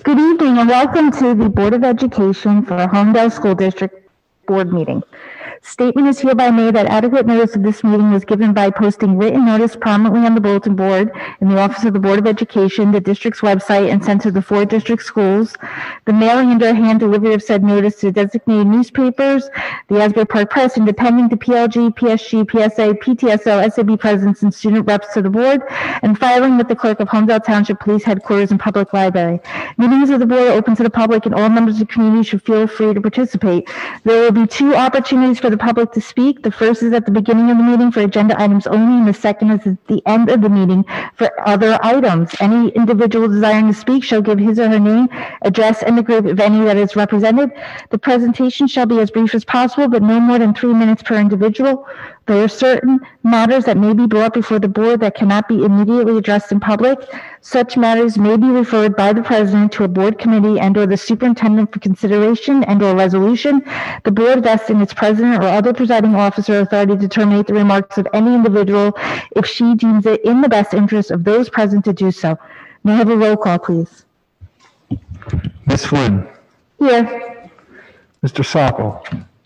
Good evening and welcome to the Board of Education for Homedale School District Board meeting. Statement is hereby made that adequate notice of this meeting was given by posting written notice prominently on the bulletin board in the office of the Board of Education, the district's website, and sent to the 4 district schools. The mailing and or hand delivery of said notice to designated newspapers, the Asbury Park Press, Independent, the PLG, PSG, PSA, PTSO, SAB presidents, and student reps to the board, and filing with the clerk of Homedale Township Police Headquarters and Public Library. Meetings of the board are open to the public, and all members of the community should feel free to participate. There will be 2 opportunities for the public to speak. The first is at the beginning of the meeting for agenda items only, and the second is at the end of the meeting for other items. Any individual desiring to speak shall give his or her name, address, and the group, if any, that is represented. The presentation shall be as brief as possible, but no more than 3 minutes per individual. There are certain matters that may be brought before the board that cannot be immediately addressed in public. Such matters may be referred by the president to a board committee and or the superintendent for consideration and or resolution. The board vests in its president or other presiding officer authority to terminate the remarks of any individual if she deems it in the best interest of those present to do so. May I have a roll call, please? Ms. Flynn. Here. Mr. Sokol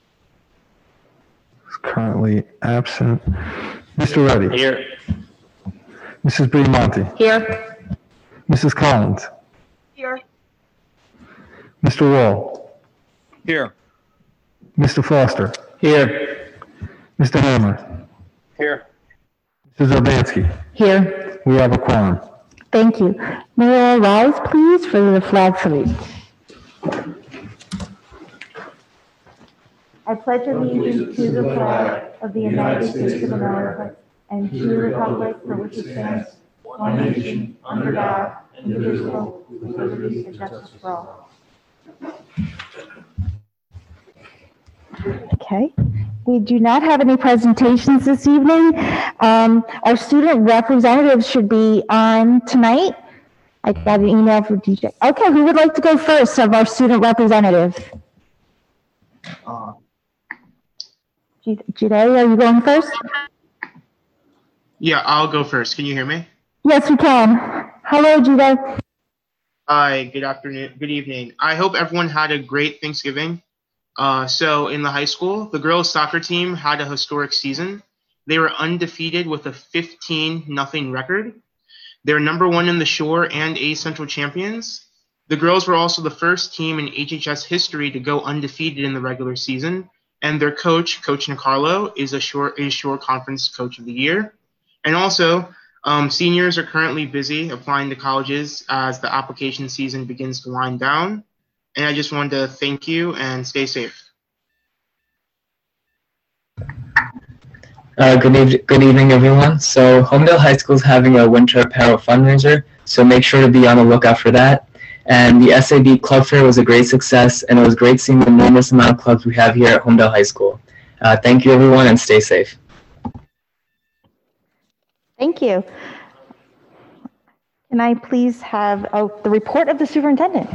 is currently absent. Mr. Reddy. Here. Mrs. Briamonte. Here. Mrs. Collins. Here. Mr. Wall. Here. Mr. Foster. Here. Mr. Hammer. Here. Mrs. Urbanski. Here. We have a quorum. Thank you. May I rise, please, for the flag salute? I pledge allegiance to the flag of the United States of America and to the republic for which it stands, one nation, under God, indivisible, with liberty and justice for all. Okay. We do not have any presentations this evening. Our student representatives should be on tonight. I got an email from DJ. Okay, who would like to go first of our student representatives? Jide, are you going first? Yeah, I'll go first. Can you hear me? Yes, we can. Hello, Jide. Hi, good afternoon, good evening. I hope everyone had a great Thanksgiving. So in the high school, the girls soccer team had a historic season. They were undefeated with a 15-0 record. They're #1 in the Shore and A Central champions. The girls were also the first team in HHS history to go undefeated in the regular season. And their coach, Coach Nicarlo, is a Shore Conference Coach of the Year. And also, seniors are currently busy applying to colleges as the application season begins to wind down. And I just wanted to thank you and stay safe. Good evening, everyone. So Homedale High School is having a winter apparel fundraiser, so make sure to be on the lookout for that. And the SAB Club Fair was a great success, and it was great seeing the enormous amount of clubs we have here at Homedale High School. Thank you, everyone, and stay safe. Thank you. Can I please have the report of the superintendent?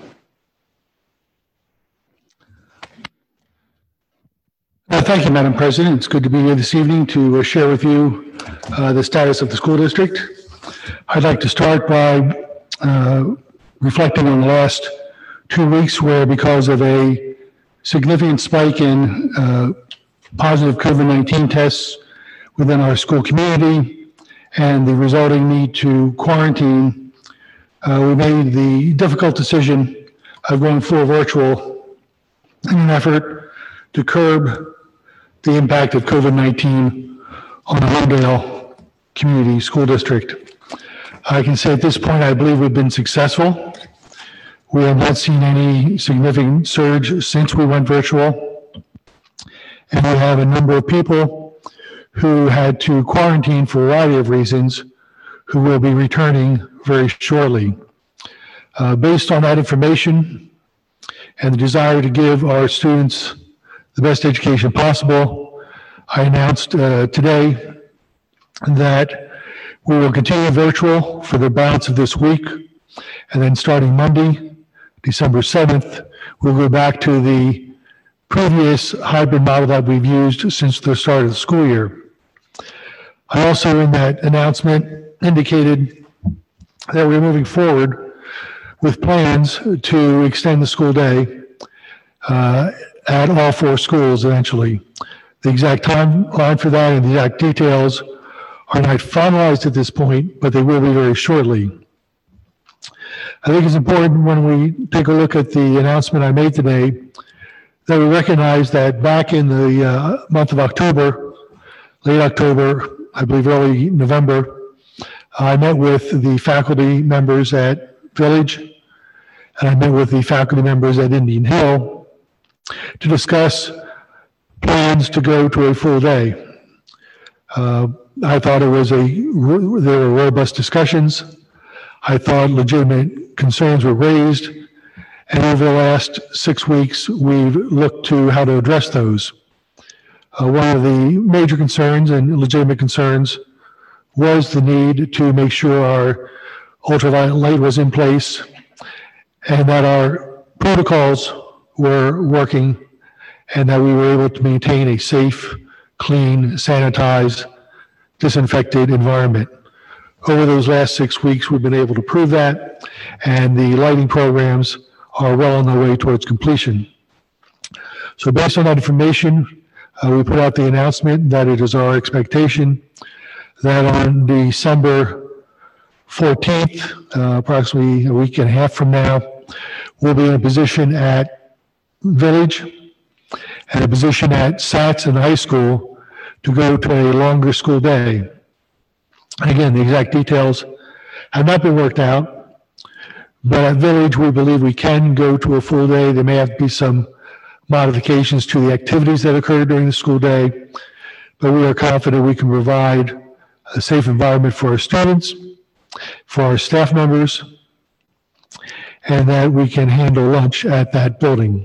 Thank you, Madam President. It's good to be here this evening to share with you the status of the school district. I'd like to start by reflecting on the last 2 weeks where, because of a significant spike in positive COVID-19 tests within our school community and the resulting need to quarantine, we made the difficult decision of going full virtual in an effort to curb the impact of COVID-19 on the Homedale Community School District. I can say at this point, I believe we've been successful. We have not seen any significant surge since we went virtual. And we have a number of people who had to quarantine for a variety of reasons who will be returning very shortly. Based on that information and the desire to give our students the best education possible, I announced today that we will continue virtual for the balance of this week, and then starting Monday, December 7th, we'll go back to the previous hybrid model that we've used since the start of the school year. I also, in that announcement, indicated that we're moving forward with plans to extend the school day at all 4 schools eventually. The exact timeline for that and the exact details are not finalized at this point, but they will be very shortly. I think it's important when we take a look at the announcement I made today that we recognize that back in the month of October, late October, I believe early November, I met with the faculty members at Village and I met with the faculty members at Indian Hill to discuss plans to go to a full day. I thought there were robust discussions. I thought legitimate concerns were raised, and over the last 6 weeks, we've looked to how to address those. One of the major concerns and legitimate concerns was the need to make sure our ultraviolet light was in place and that our protocols were working and that we were able to maintain a safe, clean, sanitized, disinfected environment. Over those last 6 weeks, we've been able to prove that, and the lighting programs are well on their way towards completion. So based on that information, we put out the announcement that it is our expectation that on December 14th, approximately a week and a half from now, we'll be in a position at Village and a position at SATS and high school to go to a longer school day. And again, the exact details have not been worked out, but at Village, we believe we can go to a full day. There may have to be some modifications to the activities that occur during the school day, but we are confident we can provide a safe environment for our students, for our staff members, and that we can handle lunch at that building.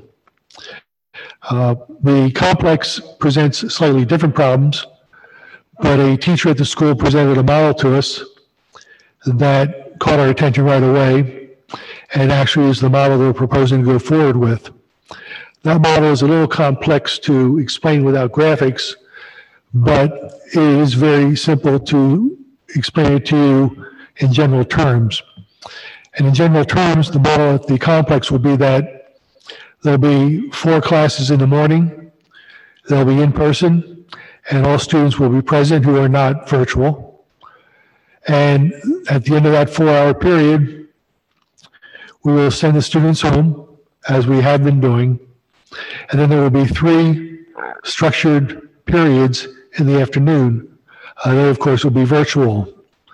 The complex presents slightly different problems, but a teacher at the school presented a model to us that caught our attention right away, and actually is the model that we're proposing to go forward with. That model is a little complex to explain without graphics, but it is very simple to explain it to you in general terms. And in general terms, the model at the complex will be that there'll be 4 classes in the morning, they'll be in person, and all students will be present who are not virtual. And at the end of that 4-hour period, we will send the students home, as we have been doing, and then there will be 3 structured periods in the afternoon. They, of course, will be virtual.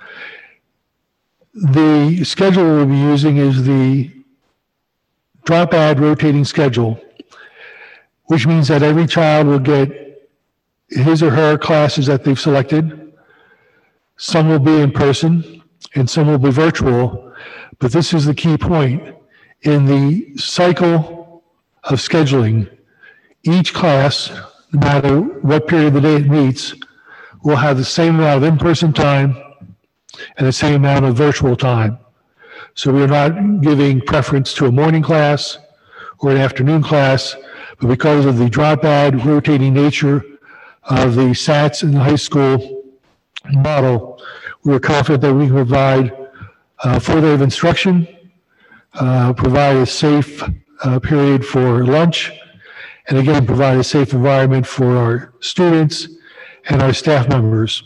The schedule we'll be using is the drop-add rotating schedule, which means that every child will get his or her classes that they've selected. Some will be in person and some will be virtual, but this is the key point. In the cycle of scheduling, each class, no matter what period of the day it meets, will have the same amount of in-person time and the same amount of virtual time. So we're not giving preference to a morning class or an afternoon class, but because of the drop-add rotating nature of the SATS and the high school model, we're confident that we can provide a full day of instruction, provide a safe period for lunch, and again, provide a safe environment for our students and our staff members.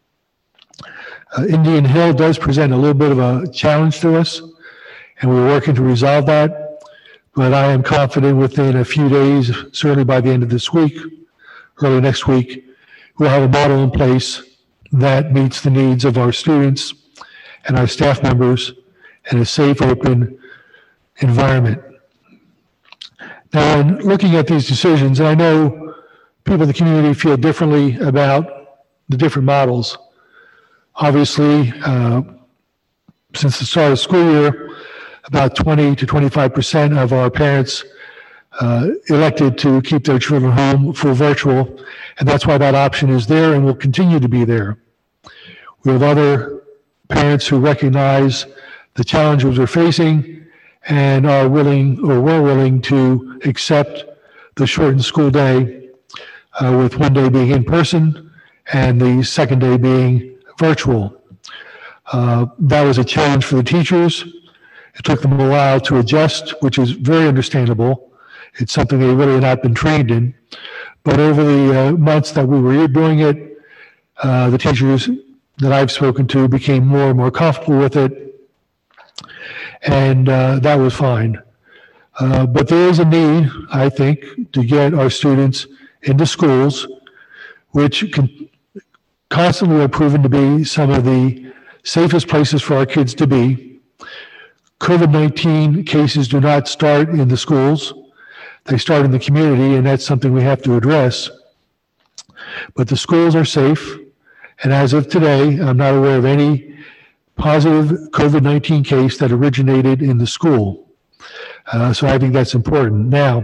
Indian Hill does present a little bit of a challenge to us, and we're working to resolve that, but I am confident within a few days, certainly by the end of this week, early next week, we'll have a model in place that meets the needs of our students and our staff members in a safe, open environment. Now, in looking at these decisions, and I know people in the community feel differently about the different models. Obviously, since the start of the school year, about 20 to 25% of our parents elected to keep their children home for virtual, and that's why that option is there and will continue to be there. We have other parents who recognize the challenges we're facing and are willing or were willing to accept the shortened school day with one day being in person and the second day being virtual. That was a challenge for the teachers. It took them a while to adjust, which is very understandable. It's something they really had not been trained in. But over the months that we were doing it, the teachers that I've spoken to became more and more comfortable with it, and that was fine. But there is a need, I think, to get our students into schools, which constantly are proven to be some of the safest places for our kids to be. COVID-19 cases do not start in the schools. They start in the community, and that's something we have to address. But the schools are safe, and as of today, I'm not aware of any positive COVID-19 case that originated in the school. So I think that's important. Now,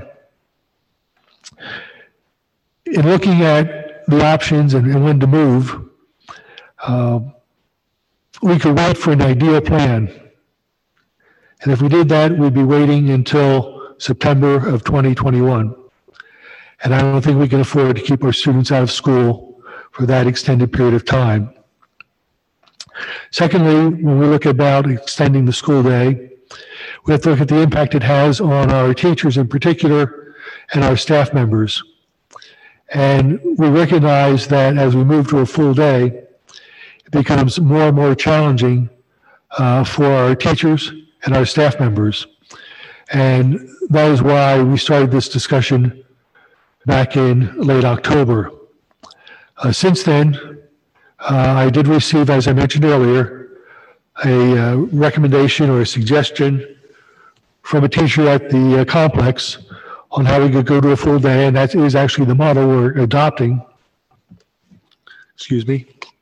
in looking at the options and when to move, we could wait for an ideal plan. And if we did that, we'd be waiting until September of 2021. And I don't think we can afford to keep our students out of school for that extended period of time. Secondly, when we look about extending the school day, we have to look at the impact it has on our teachers in particular and our staff members. And we recognize that as we move to a full day, it becomes more and more challenging for our teachers and our staff members. And that is why we started this discussion back in late October. Since then, I did receive, as I mentioned earlier, a recommendation or a suggestion from a teacher at the complex on how we could go to a full day, and that is actually the model we're adopting. Excuse me.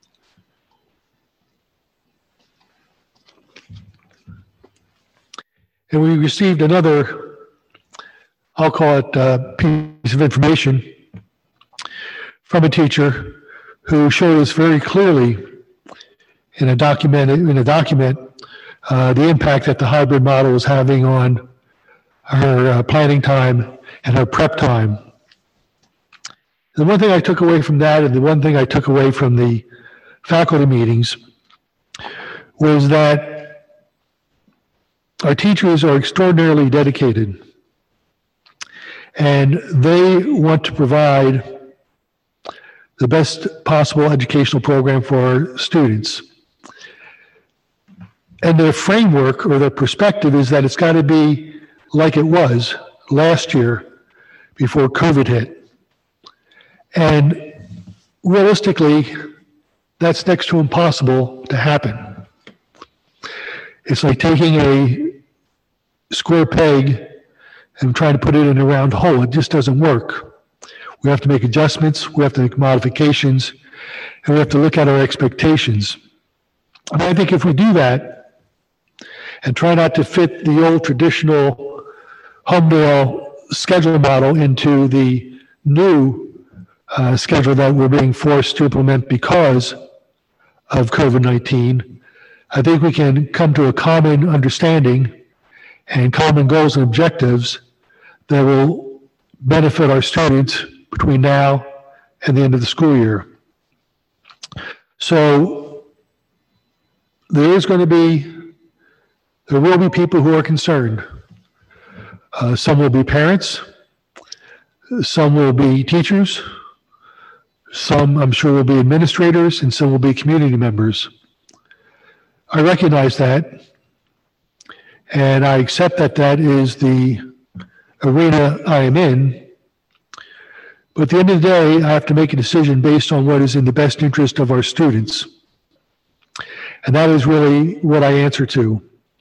And we received another, I'll call it piece of information from a teacher who showed us very clearly in a document the impact that the hybrid model is having on her planning time and her prep time. The one thing I took away from that, and the one thing I took away from the faculty meetings, was that our teachers are extraordinarily dedicated, and they want to provide the best possible educational program for our students. And their framework or their perspective is that it's got to be like it was last year before COVID hit. And realistically, that's next to impossible to happen. It's like taking a square peg and trying to put it in a round hole. It just doesn't work. We have to make adjustments, we have to make modifications, and we have to look at our expectations. And I think if we do that, and try not to fit the old traditional Homedale schedule model into the new schedule that we're being forced to implement because of COVID-19, I think we can come to a common understanding and common goals and objectives that will benefit our students between now and the end of the school year. So there will be people who are concerned. Some will be parents, some will be teachers, some I'm sure will be administrators, and some will be community members. I recognize that, and I accept that that is the arena I am in. But at the end of the day, I have to make a decision based on what is in the best interest of our students. And that is really what I answer to.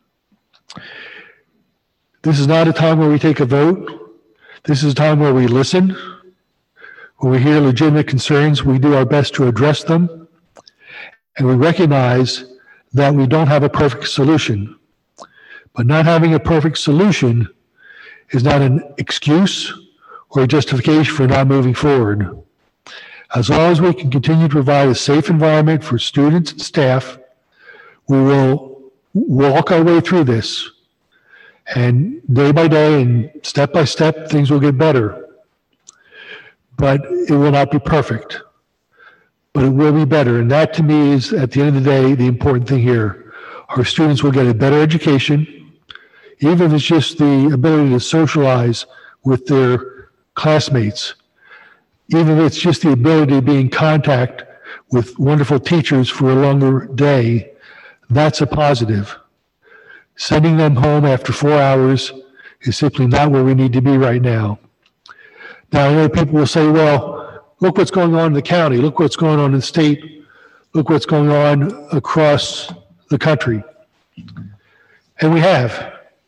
This is not a time where we take a vote. This is a time where we listen. When we hear legitimate concerns, we do our best to address them. And we recognize that we don't have a perfect solution. But not having a perfect solution is not an excuse or a justification for not moving forward. As long as we can continue to provide a safe environment for students and staff, we will walk our way through this. And day by day and step by step, things will get better. But it will not be perfect. But it will be better. And that to me is, at the end of the day, the important thing here. Our students will get a better education. even if it's just the ability to socialize with their classmates, even if it's just the ability to be in contact with wonderful teachers for a longer day, that's a positive. Sending them home after 4 hours is simply not where we need to be right now. Now, I know people will say, well, look what's going on in the county, look what's going on in the state, look what's going on across the country. And we have.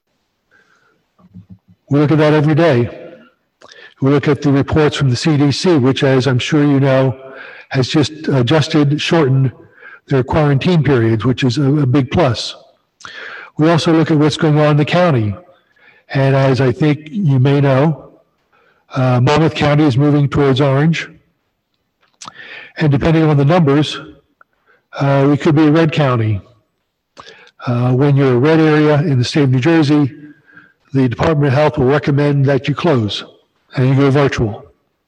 We look at that every day. We look at the reports from the CDC, which, as I'm sure you know, has just shortened their quarantine periods, which is a big plus. We also look at what's going on in the county. And as I think you may know, Monmouth County is moving towards orange. And depending on the numbers, we could be a red county. When you're a red area in the state of New Jersey, the Department of Health will recommend that you close and you go virtual.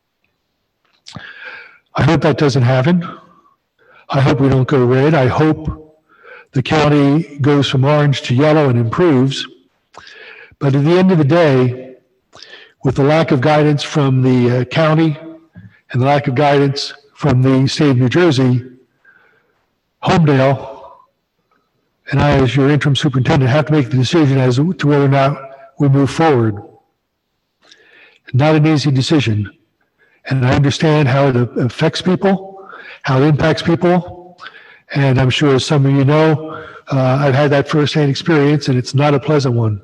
I hope that doesn't happen. I hope we don't go red. I hope the county goes from orange to yellow and improves. But at the end of the day, with the lack of guidance from the county and the lack of guidance from the state of New Jersey, Homedale and I, as your interim superintendent, have to make the decision as to whether or not we move forward. Not an easy decision. And I understand how it affects people, how it impacts people. And I'm sure, as some of you know, I've had that firsthand experience, and it's not a pleasant one.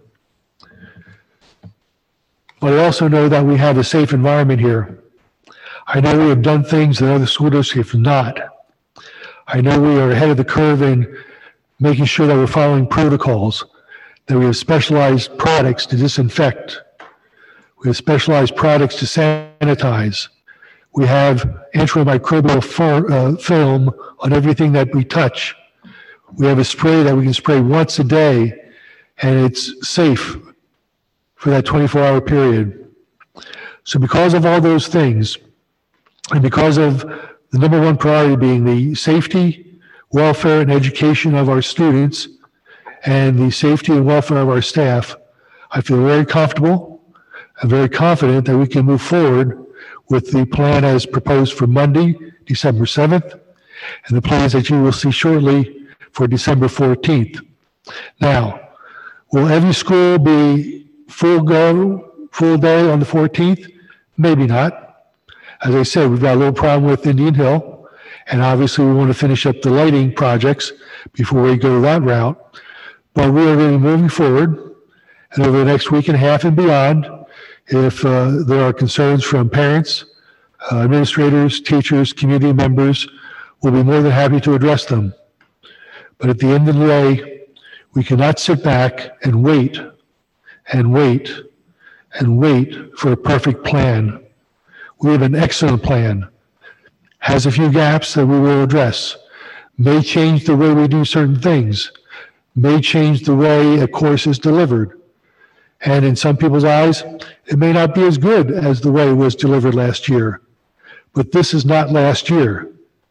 But I also know that we have a safe environment here. I know we have done things that other school districts have not. I know we are ahead of the curve in making sure that we're following protocols, that we have specialized products to disinfect. We have specialized products to sanitize. We have antimicrobial film on everything that we touch. We have a spray that we can spray once a day, and it's safe for that 24-hour period. So because of all those things, and because of the number one priority being the safety, welfare, and education of our students, and the safety and welfare of our staff, I feel very comfortable and very confident that we can move forward with the plan as proposed for Monday, December 7th, and the plans that you will see shortly for December 14th. Now, will every school be full day on the 14th? Maybe not. As I said, we've got a little problem with Indian Hill, and obviously we want to finish up the lighting projects before we go that route. But we are going to be moving forward, and over the next week and a half and beyond, if there are concerns from parents, administrators, teachers, community members, we'll be more than happy to address them. But at the end of the day, we cannot sit back and wait and wait and wait for a perfect plan. We have an excellent plan. Has a few gaps that we will address. May change the way we do certain things. May change the way a course is delivered. And in some people's eyes, it may not be as good as the way it was delivered last year. But this is not last year.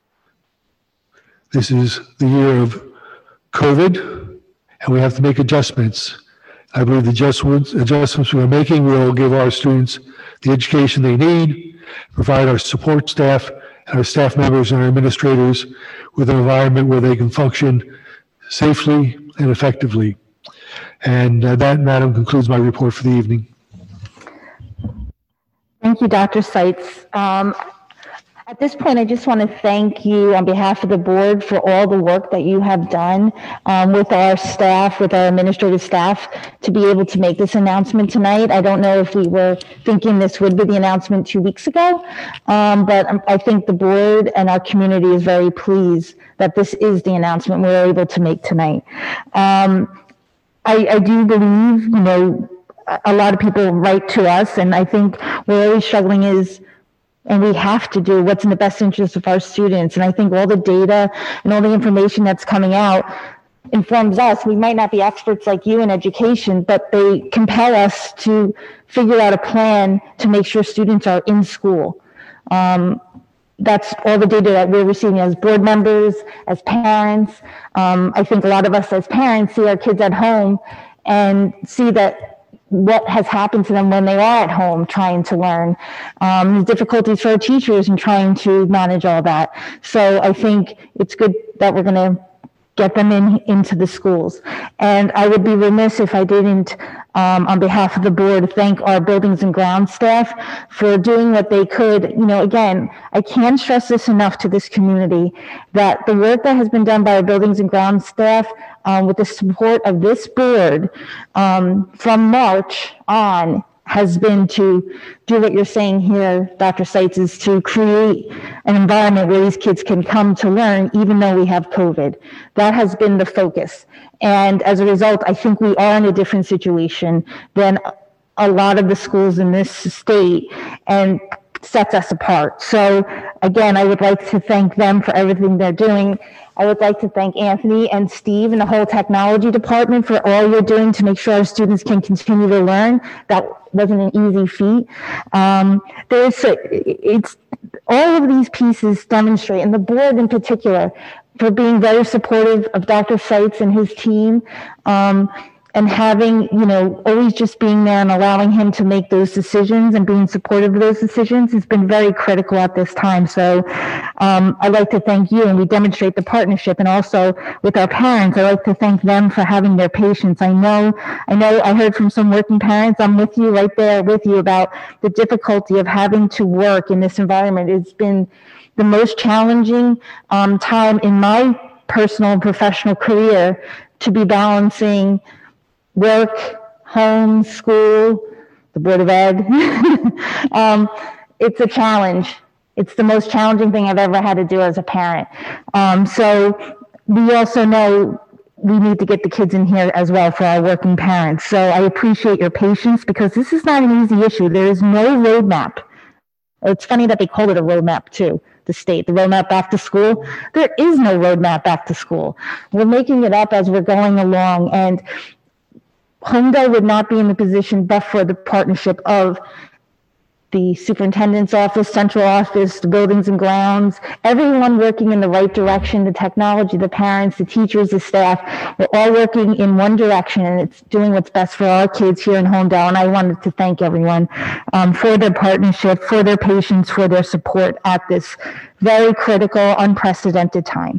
This is the year of COVID, and we have to make adjustments. I believe the adjustments we're making will give our students the education they need, provide our support staff and our staff members and our administrators with an environment where they can function safely and effectively. And that, Madam, concludes my report for the evening. Thank you, Dr. Seitz. At this point, I just want to thank you on behalf of the board for all the work that you have done with our staff, with our administrative staff, to be able to make this announcement tonight. I don't know if we were thinking this would be the announcement 2 weeks ago, but I think the board and our community is very pleased that this is the announcement we're able to make tonight. I do believe, you know, a lot of people write to us, and I think we're always struggling is, and we have to do what's in the best interest of our students. And I think all the data and all the information that's coming out informs us. We might not be experts like you in education, but they compel us to figure out a plan to make sure students are in school. That's all the data that we're receiving as board members, as parents. I think a lot of us as parents see our kids at home and see that what has happened to them when they are at home trying to learn, the difficulties for our teachers in trying to manage all that. So I think it's good that we're going to get them into the schools. And I would be remiss if I didn't, on behalf of the board, thank our buildings and grounds staff for doing what they could. You know, again, I can't stress this enough to this community, that the work that has been done by our buildings and grounds staff, with the support of this board, from March on, has been to do what you're saying here, Dr. Seitz, is to create an environment where these kids can come to learn, even though we have COVID. That has been the focus. And as a result, I think we are in a different situation than a lot of the schools in this state, and sets us apart. So again, I would like to thank them for everything they're doing. I would like to thank Anthony and Steve and the whole technology department for all you're doing to make sure our students can continue to learn. That wasn't an easy feat. It's all of these pieces demonstrate, and the board in particular, for being very supportive of Dr. Seitz and his team, and having, you know, always just being there and allowing him to make those decisions and being supportive of those decisions has been very critical at this time. So I'd like to thank you, and we demonstrate the partnership. And also with our parents, I'd like to thank them for having their patience. I know I heard from some working parents. I'm with you, right there with you, about the difficulty of having to work in this environment. It's been the most challenging time in my personal and professional career, to be balancing work, home, school, the Board of Ed. It's a challenge. It's the most challenging thing I've ever had to do as a parent. So we also know we need to get the kids in here as well for our working parents. So I appreciate your patience, because this is not an easy issue. There is no roadmap. It's funny that they call it a roadmap too, the state, the roadmap back to school. There is no roadmap back to school. We're making it up as we're going along, and Homedale would not be in the position but for the partnership of the superintendent's office, central office, the buildings and grounds, everyone working in the right direction, the technology, the parents, the teachers, the staff. We're all working in one direction, and it's doing what's best for our kids here in Homedale. And I wanted to thank everyone for their partnership, for their patience, for their support at this very critical, unprecedented time.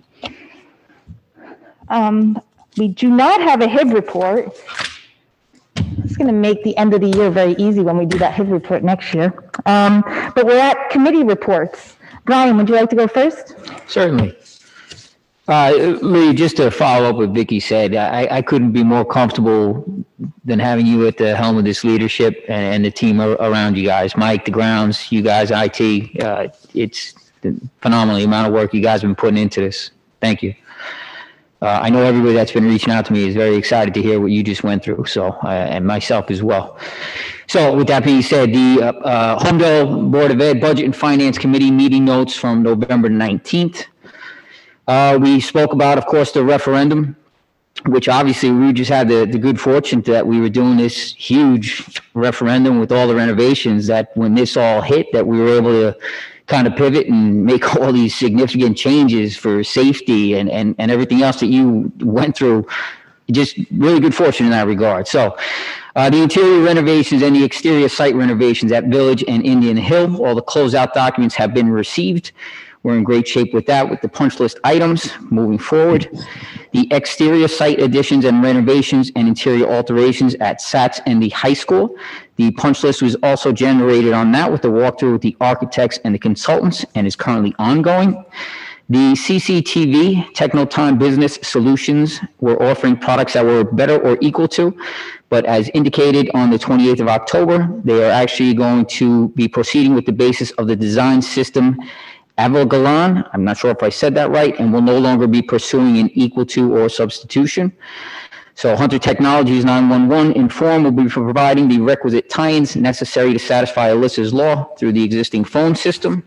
We do not have a HIB report. It's going to make the end of the year very easy when we do that HIB report next year. But we're at committee reports. Brian, would you like to go first? Certainly. Lee, just to follow up what Vicki said, I couldn't be more comfortable than having you at the helm of this leadership and the team around you guys. Mike, the grounds, you guys, IT. It's phenomenal the amount of work you guys have been putting into this. Thank you. I know everybody that's been reaching out to me is very excited to hear what you just went through, so and myself as well. So with that being said, the Homedale Board of Ed Budget and Finance Committee meeting notes from November 19th. We spoke about, of course, the referendum, which obviously we just had the good fortune that we were doing this huge referendum with all the renovations, that when this all hit, that we were able to kind of pivot and make all these significant changes for safety and everything else that you went through. Just really good fortune in that regard. So the interior renovations and the exterior site renovations at Village and Indian Hill, all the closeout documents have been received. We're in great shape with that, with the punch list items moving forward. The exterior site additions and renovations and interior alterations at SATS and the high school. The punch list was also generated on that with the walkthrough with the architects and the consultants, and is currently ongoing. The CCTV, Technotime Business Solutions, were offering products that were better or equal to, but as indicated on the 28th of October, they are actually going to be proceeding with the basis of the design system Avalgalan, I'm not sure if I said that right, and will no longer be pursuing an equal to or substitution. So Hunter Technologies 911 Inform will be providing the requisite tie-ins necessary to satisfy Alyssa's law through the existing phone system.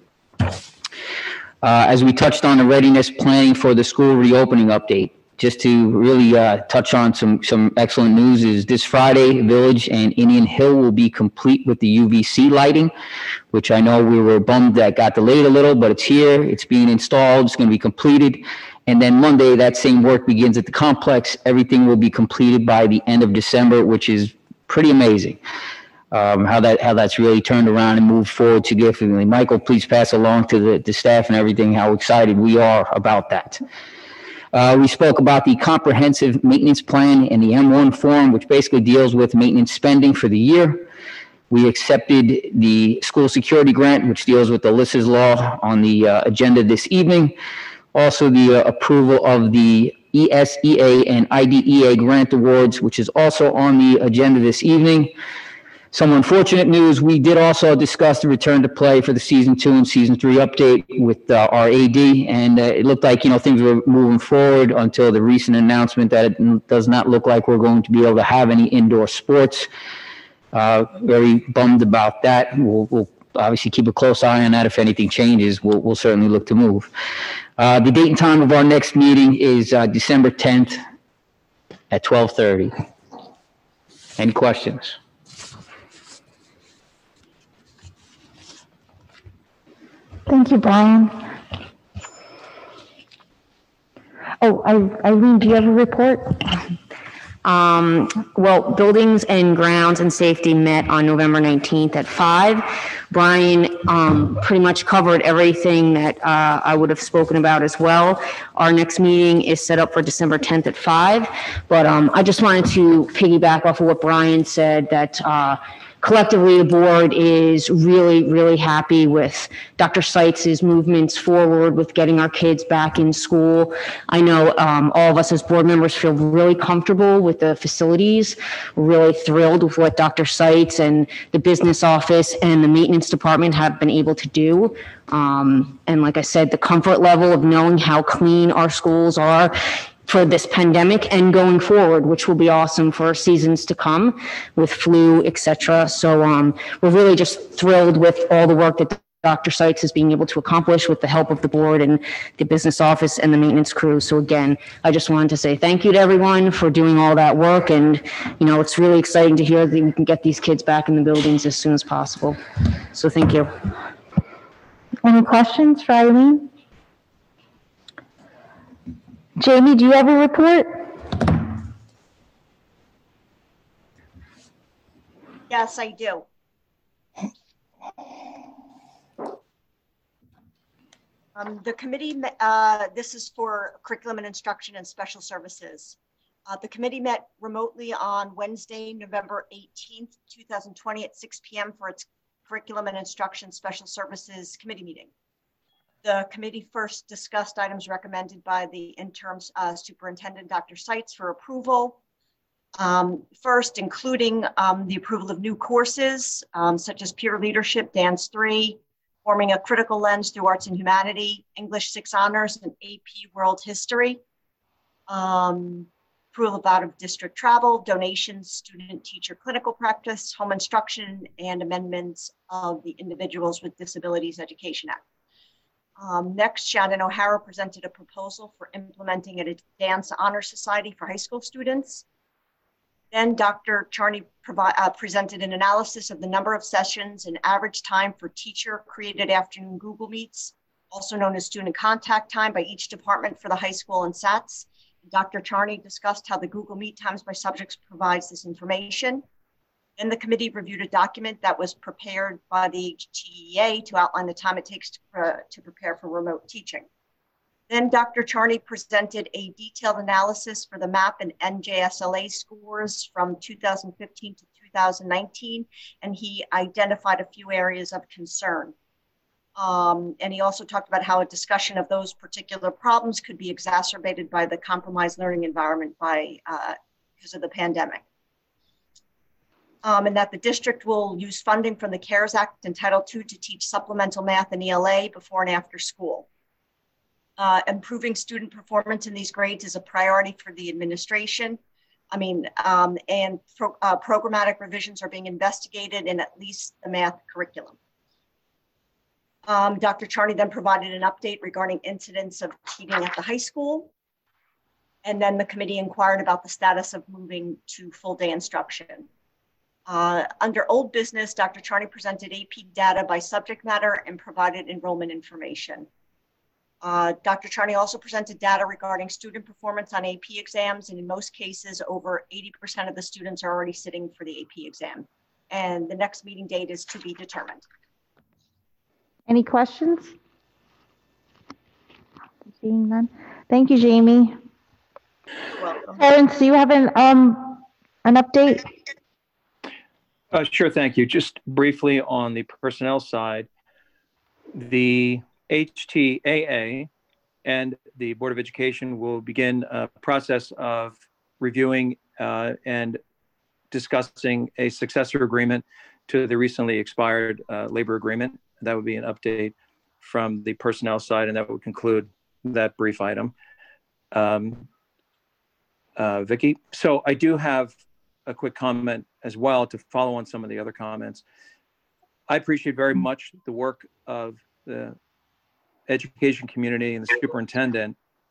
As we touched on the readiness planning for the school reopening update, just to really touch on some excellent news is this Friday, Village and Indian Hill will be complete with the UVC lighting, which I know we were bummed that got delayed a little, but it's here, it's being installed, it's going to be completed, And then Monday, that same work begins at the complex. Everything will be completed by the end of December, which is pretty amazing. How that's really turned around and moved forward significantly. Michael, please pass along to the staff and everything how excited we are about that. We spoke about the comprehensive maintenance plan in the M1 form, which basically deals with maintenance spending for the year. We accepted the school security grant, which deals with the Alyssa's Law, on the agenda this evening. Also, the approval of the ESEA and IDEA grant awards, which is also on the agenda this evening. Some unfortunate news, we did also discuss the return to play for the season 2 and season 3 update with our AD, and it looked like, things were moving forward until the recent announcement that it does not look like we're going to be able to have any indoor sports. Very bummed about that. We'll obviously keep a close eye on that. If anything changes, we'll certainly look to move. The date and time of our next meeting is December 10th at 12:30. Any questions? Thank you, Brian. Oh, Eileen, do you have a report? Well, Buildings and Grounds and Safety met on November 19th at 5. Brian pretty much covered everything that I would have spoken about as well. Our next meeting is set up for December 10th at 5. But I just wanted to piggyback off of what Brian said, that collectively, the board is really, really happy with Dr. Seitz' movements forward with getting our kids back in school. I know all of us as board members feel really comfortable with the facilities. We're really thrilled with what Dr. Seitz and the business office and the maintenance department have been able to do. And like I said, the comfort level of knowing how clean our schools are for this pandemic and going forward, which will be awesome for seasons to come with flu, etc. So we're really just thrilled with all the work that Dr. Seitz is being able to accomplish with the help of the board and the business office and the maintenance crew. So again, I just wanted to say thank you to everyone for doing all that work. And, it's really exciting to hear that we can get these kids back in the buildings as soon as possible. So thank you. Any questions for Eileen? Jamie, do you have a report? Yes, I do. The committee, this is for curriculum and instruction and special services. The committee met remotely on Wednesday, November 18th, 2020 at 6 p.m. for its curriculum and instruction special services committee meeting. The committee first discussed items recommended by the interim superintendent, Dr. Seitz, for approval. First, including the approval of new courses, such as peer leadership, dance 3, forming a critical lens through arts and humanity, English 6 honors, and AP world history. Approval of out-of-district travel, donations, student-teacher clinical practice, home instruction, and amendments of the Individuals with Disabilities Education Act. Next, Shannon O'Hara presented a proposal for implementing a dance honor society for high school students. Then Dr. Charney presented an analysis of the number of sessions and average time for teacher-created afternoon Google Meets, also known as student contact time, by each department for the high school and SATs. Dr. Charney discussed how the Google Meet times by subjects provides this information. Then the committee reviewed a document that was prepared by the HTEA to outline the time it takes to prepare for remote teaching. Then Dr. Charney presented a detailed analysis for the MAP and NJSLA scores from 2015 to 2019, and he identified a few areas of concern. And he also talked about how a discussion of those particular problems could be exacerbated by the compromised learning environment because of the pandemic. And that the district will use funding from the CARES Act and Title II to teach supplemental math and ELA before and after school. Improving student performance in these grades is a priority for the administration. Programmatic revisions are being investigated in at least the math curriculum. Dr. Charney then provided an update regarding incidents of cheating at the high school. And then the committee inquired about the status of moving to full day instruction. Under old business, Dr. Charney presented AP data by subject matter and provided enrollment information. Dr. Charney also presented data regarding student performance on AP exams, and in most cases, over 80% of the students are already sitting for the AP exam. And the next meeting date is to be determined. Any questions? Seeing none. Thank you, Jamie. You're welcome. Terrence, do you have an update? Sure, thank you. Just briefly on the personnel side, the HTAA and the Board of Education will begin a process of reviewing and discussing a successor agreement to the recently expired labor agreement. That would be an update from the personnel side, and that would conclude that brief item. Vicki, so I do have a quick comment as well to follow on some of the other comments. I appreciate very much the work of the education community and the superintendent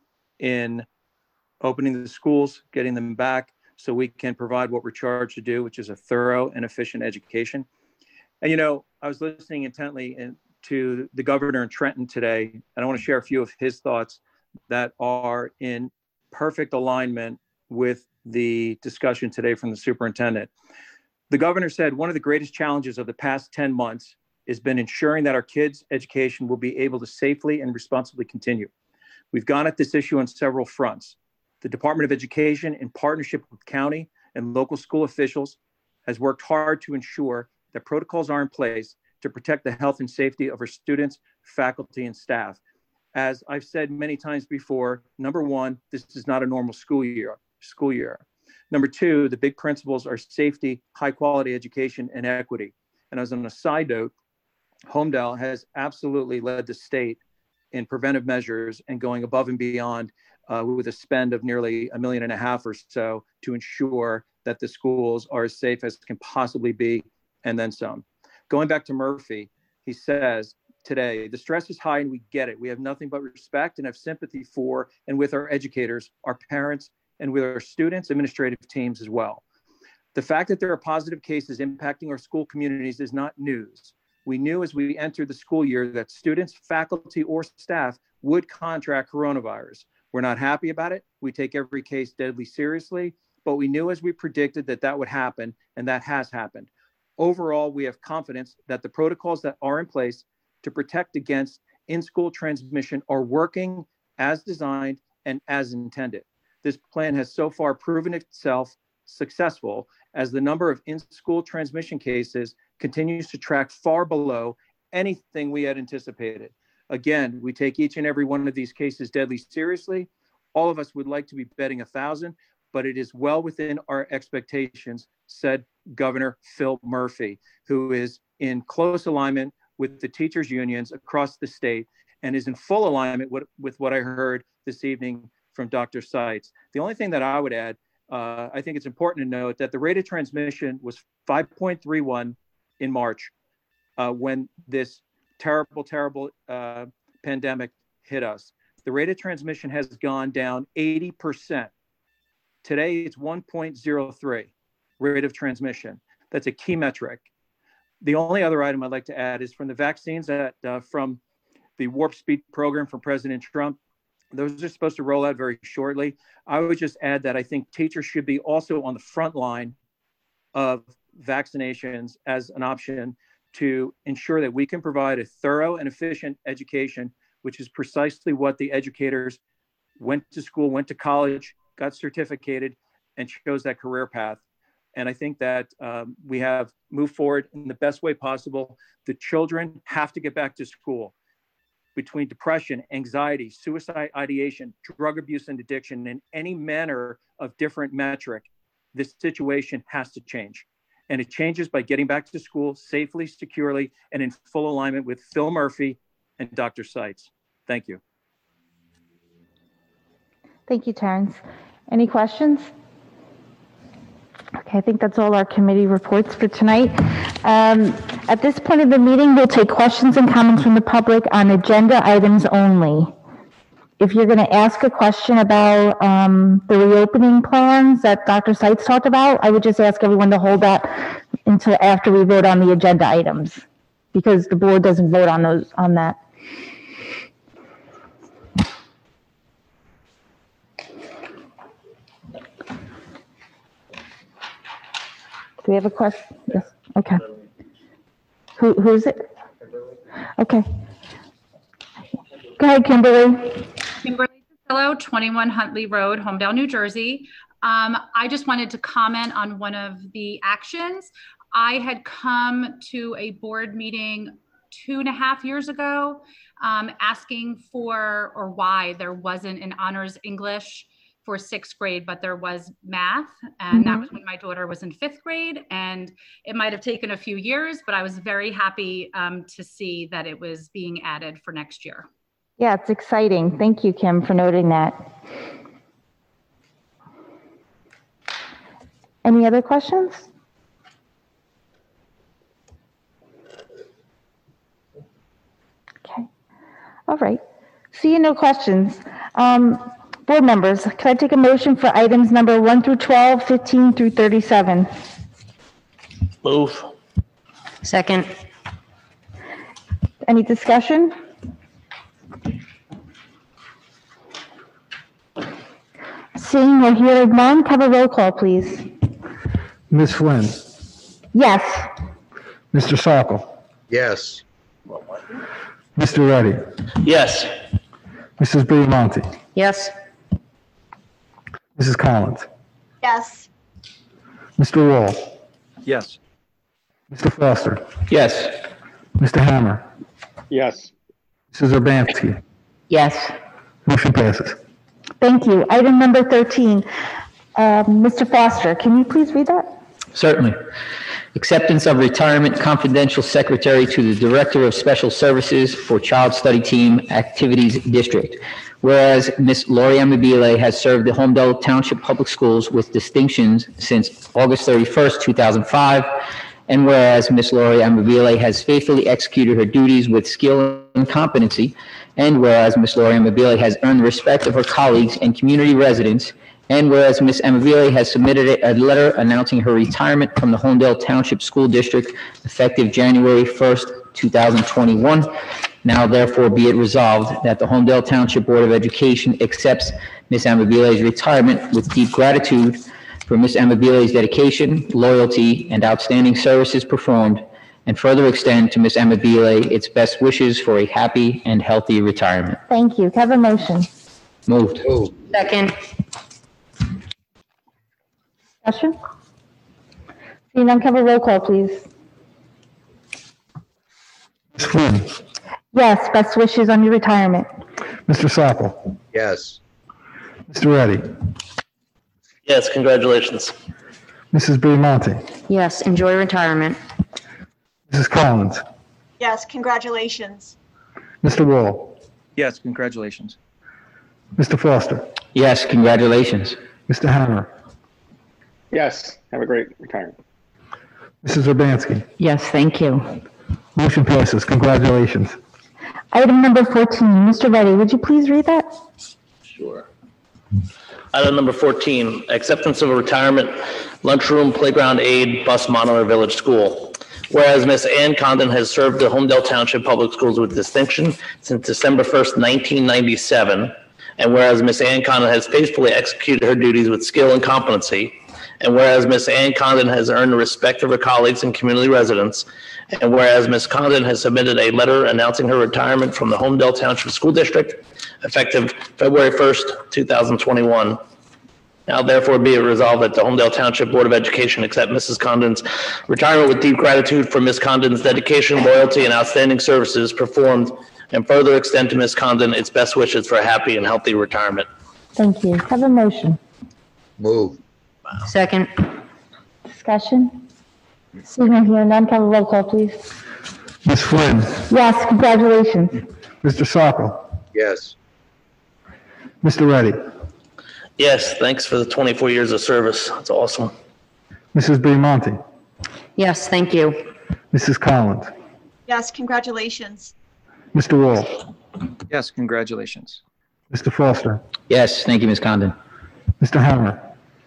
in opening the schools, getting them back so we can provide what we're charged to do, which is a thorough and efficient education. And, you know, I was listening intently to the governor in Trenton today, and I want to share a few of his thoughts that are in perfect alignment with the discussion today from the superintendent. The governor said one of the greatest challenges of the past 10 months has been ensuring that our kids' education will be able to safely and responsibly continue. We've gone at this issue on several fronts. The Department of Education, in partnership with county and local school officials, has worked hard to ensure that protocols are in place to protect the health and safety of our students, faculty, and staff. As I've said many times before, number one, this is not a normal school year. Number two, the big principles are safety, high quality education, and equity. And as on a side note, Homedale has absolutely led the state in preventive measures and going above and beyond with a spend of nearly $1.5 million or so to ensure that the schools are as safe as can possibly be, and then some. Going back to Murphy, he says today, the stress is high and we get it. We have nothing but respect and have sympathy for and with our educators, our parents, and with our students, administrative teams as well. The fact that there are positive cases impacting our school communities is not news. We knew as we entered the school year that students, faculty, or staff would contract coronavirus. We're not happy about it. We take every case deadly seriously, but we knew as we predicted that that would happen, and that has happened. Overall, we have confidence that the protocols that are in place to protect against in-school transmission are working as designed and as intended. This plan has so far proven itself successful as the number of in-school transmission cases continues to track far below anything we had anticipated. Again, we take each and every one of these cases deadly seriously. All of us would like to be betting 1,000, but it is well within our expectations, said Governor Phil Murphy, who is in close alignment with the teachers' unions across the state and is in full alignment with what I heard this evening from Dr. Seitz. The only thing that I would add, I think it's important to note that the rate of transmission was 5.31 in March when this terrible pandemic hit us. The rate of transmission has gone down 80%. Today, it's 1.03 rate of transmission. That's a key metric. The only other item I'd like to add is from the vaccines that from the Warp Speed program from President Trump. Those are supposed to roll out very shortly. I would just add that I think teachers should be also on the front line of vaccinations as an option to ensure that we can provide a thorough and efficient education, which is precisely what the educators went to school, went to college, got certificated, and chose that career path. And I think that we have moved forward in the best way possible. The children have to get back to school. Between depression, anxiety, suicide ideation, drug abuse and addiction, and any manner of different metric, this situation has to change. And it changes by getting back to school safely, securely, and in full alignment with Phil Murphy and Dr. Seitz. Thank you. Thank you, Terrence. Any questions? Okay, I think that's all our committee reports for tonight. At this point of the meeting, we'll take questions and comments from the public on agenda items only. If you're going to ask a question about the reopening plans that Dr. Seitz talked about, I would just ask everyone to hold that until after we vote on the agenda items, because the board doesn't vote on that. we have a question? Yes, okay. Who's it? Okay. Go ahead, Kimberly. Kimberly Patillo, 21 Huntley Road, Homedale, New Jersey. I just wanted to comment on one of the actions. I had come to a board meeting 2.5 years ago, asking for, or why there wasn't an honors English for 6th grade, but there was math. And that was when my daughter was in 5th grade. And it might have taken a few years, but I was very happy to see that it was being added for next year. Yeah, it's exciting. Thank you, Kim, for noting that. Any other questions? Okay. All right. Seeing no questions. Board members, can I take a motion for items number 1 through 12, 15 through 37? Move. Second. Any discussion? Seeing or hearing none, have a roll call, please. Ms. Flynn, Yes. Mr. Sokol, Yes. Mr. Reddy, Yes. Mrs. Brilmonte, Yes. Mrs. Collins, Yes. Mr. Wall, Yes. Mr. Foster, Yes. Mr. Hammer, Yes. Mrs. Urbanski. Yes. Motion passes. Thank you. Item number 13. Mr. Foster, can you please read that? Certainly. Acceptance of retirement confidential secretary to the Director of Special Services for Child Study Team Activities District. Whereas Ms. Lori Amabile has served the Homedale Township Public Schools with distinctions since August 31st, 2005. And whereas Ms. Lori Amabile has faithfully executed her duties with skill and competency. And whereas Ms. Lori Amabile has earned the respect of her colleagues and community residents. And whereas Ms. Amabile has submitted a letter announcing her retirement from the Homedale Township School District effective January 1st, 2021. Now therefore be it resolved that the Homedale Township Board of Education accepts Ms. Amabile's retirement with deep gratitude for Ms. Amabile's dedication, loyalty, and outstanding services performed, and further extend to Ms. Amabile its best wishes for a happy and healthy retirement. Thank you. Can I have a motion? Moved. Second. Discussion? Seeing none, can I have a roll call, please? Ms. Flynn, Yes, best wishes on your retirement. Mr. Sokol, Yes. Mr. Reddy, Yes, congratulations. Mrs. Brilmonte, Yes. Enjoy retirement. Mrs. Collins, Yes, congratulations. Mr. Wall, Yes, congratulations. Mr. Foster, Yes, congratulations. Mr. Hammer, Yes. Have a great retirement. Mrs. Urbanski. Yes, thank you. Motion passes. Congratulations. Item number 14. Mr. Reddy, would you please read that? Sure. Item number 14, acceptance of a retirement lunchroom playground aid bus monitor village school. Whereas Ms. Ann Condon has served the Homedale Township Public Schools with distinction since December 1st, 1997, and whereas Ms. Ann Condon has faithfully executed her duties with skill and competency, and whereas Ms. Ann Condon has earned the respect of her colleagues and community residents, and whereas Ms. Condon has submitted a letter announcing her retirement from the Homedale Township School District effective February 1st, 2021. Now therefore be it resolved that the Homedale Township Board of Education accept Mrs. Condon's retirement with deep gratitude for Ms. Condon's dedication, loyalty, and outstanding services performed, and further extend to Ms. Condon its best wishes for a happy and healthy retirement. Thank you. Have a motion. Move. Second. Discussion? Seeing or hearing none, can I have a roll call, please? Ms. Flynn, Yes, congratulations. Mr. Sokol, Yes. Mr. Reddy, Yes, thanks for the 24 years of service. That's awesome. Mrs. Brilmonte, Yes, thank you. Mrs. Collins, Yes, congratulations. Mr. Wall, Yes, congratulations. Mr. Foster, Yes, thank you, Ms. Condon. Mr. Hammer,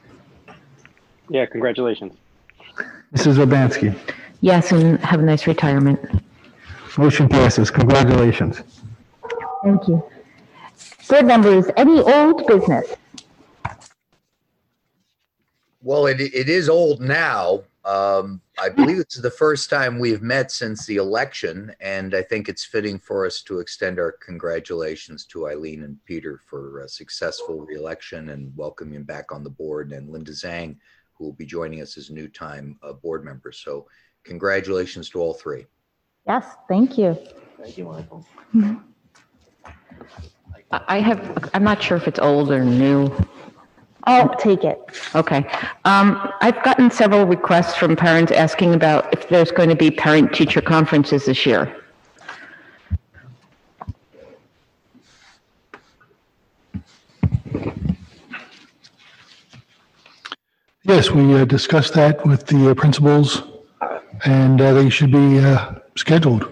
Yeah, congratulations. Mrs. Urbanski. Yes, and have a nice retirement. Motion passes. Congratulations. Thank you. Board members, any old business? Well, it is old now. I believe it's the first time we've met since the election, and I think it's fitting for us to extend our congratulations to Eileen and Peter for a successful reelection and welcome you back on the board, and Linda Zhang, who will be joining us as a new-time board member. So congratulations to all three. Yes, thank you. Thank you, Michael. I'm not sure if it's old or new. I'll take it. Okay. I've gotten several requests from parents asking about if there's going to be parent-teacher conferences this year. Yes, we discussed that with the principals, and they should be scheduled.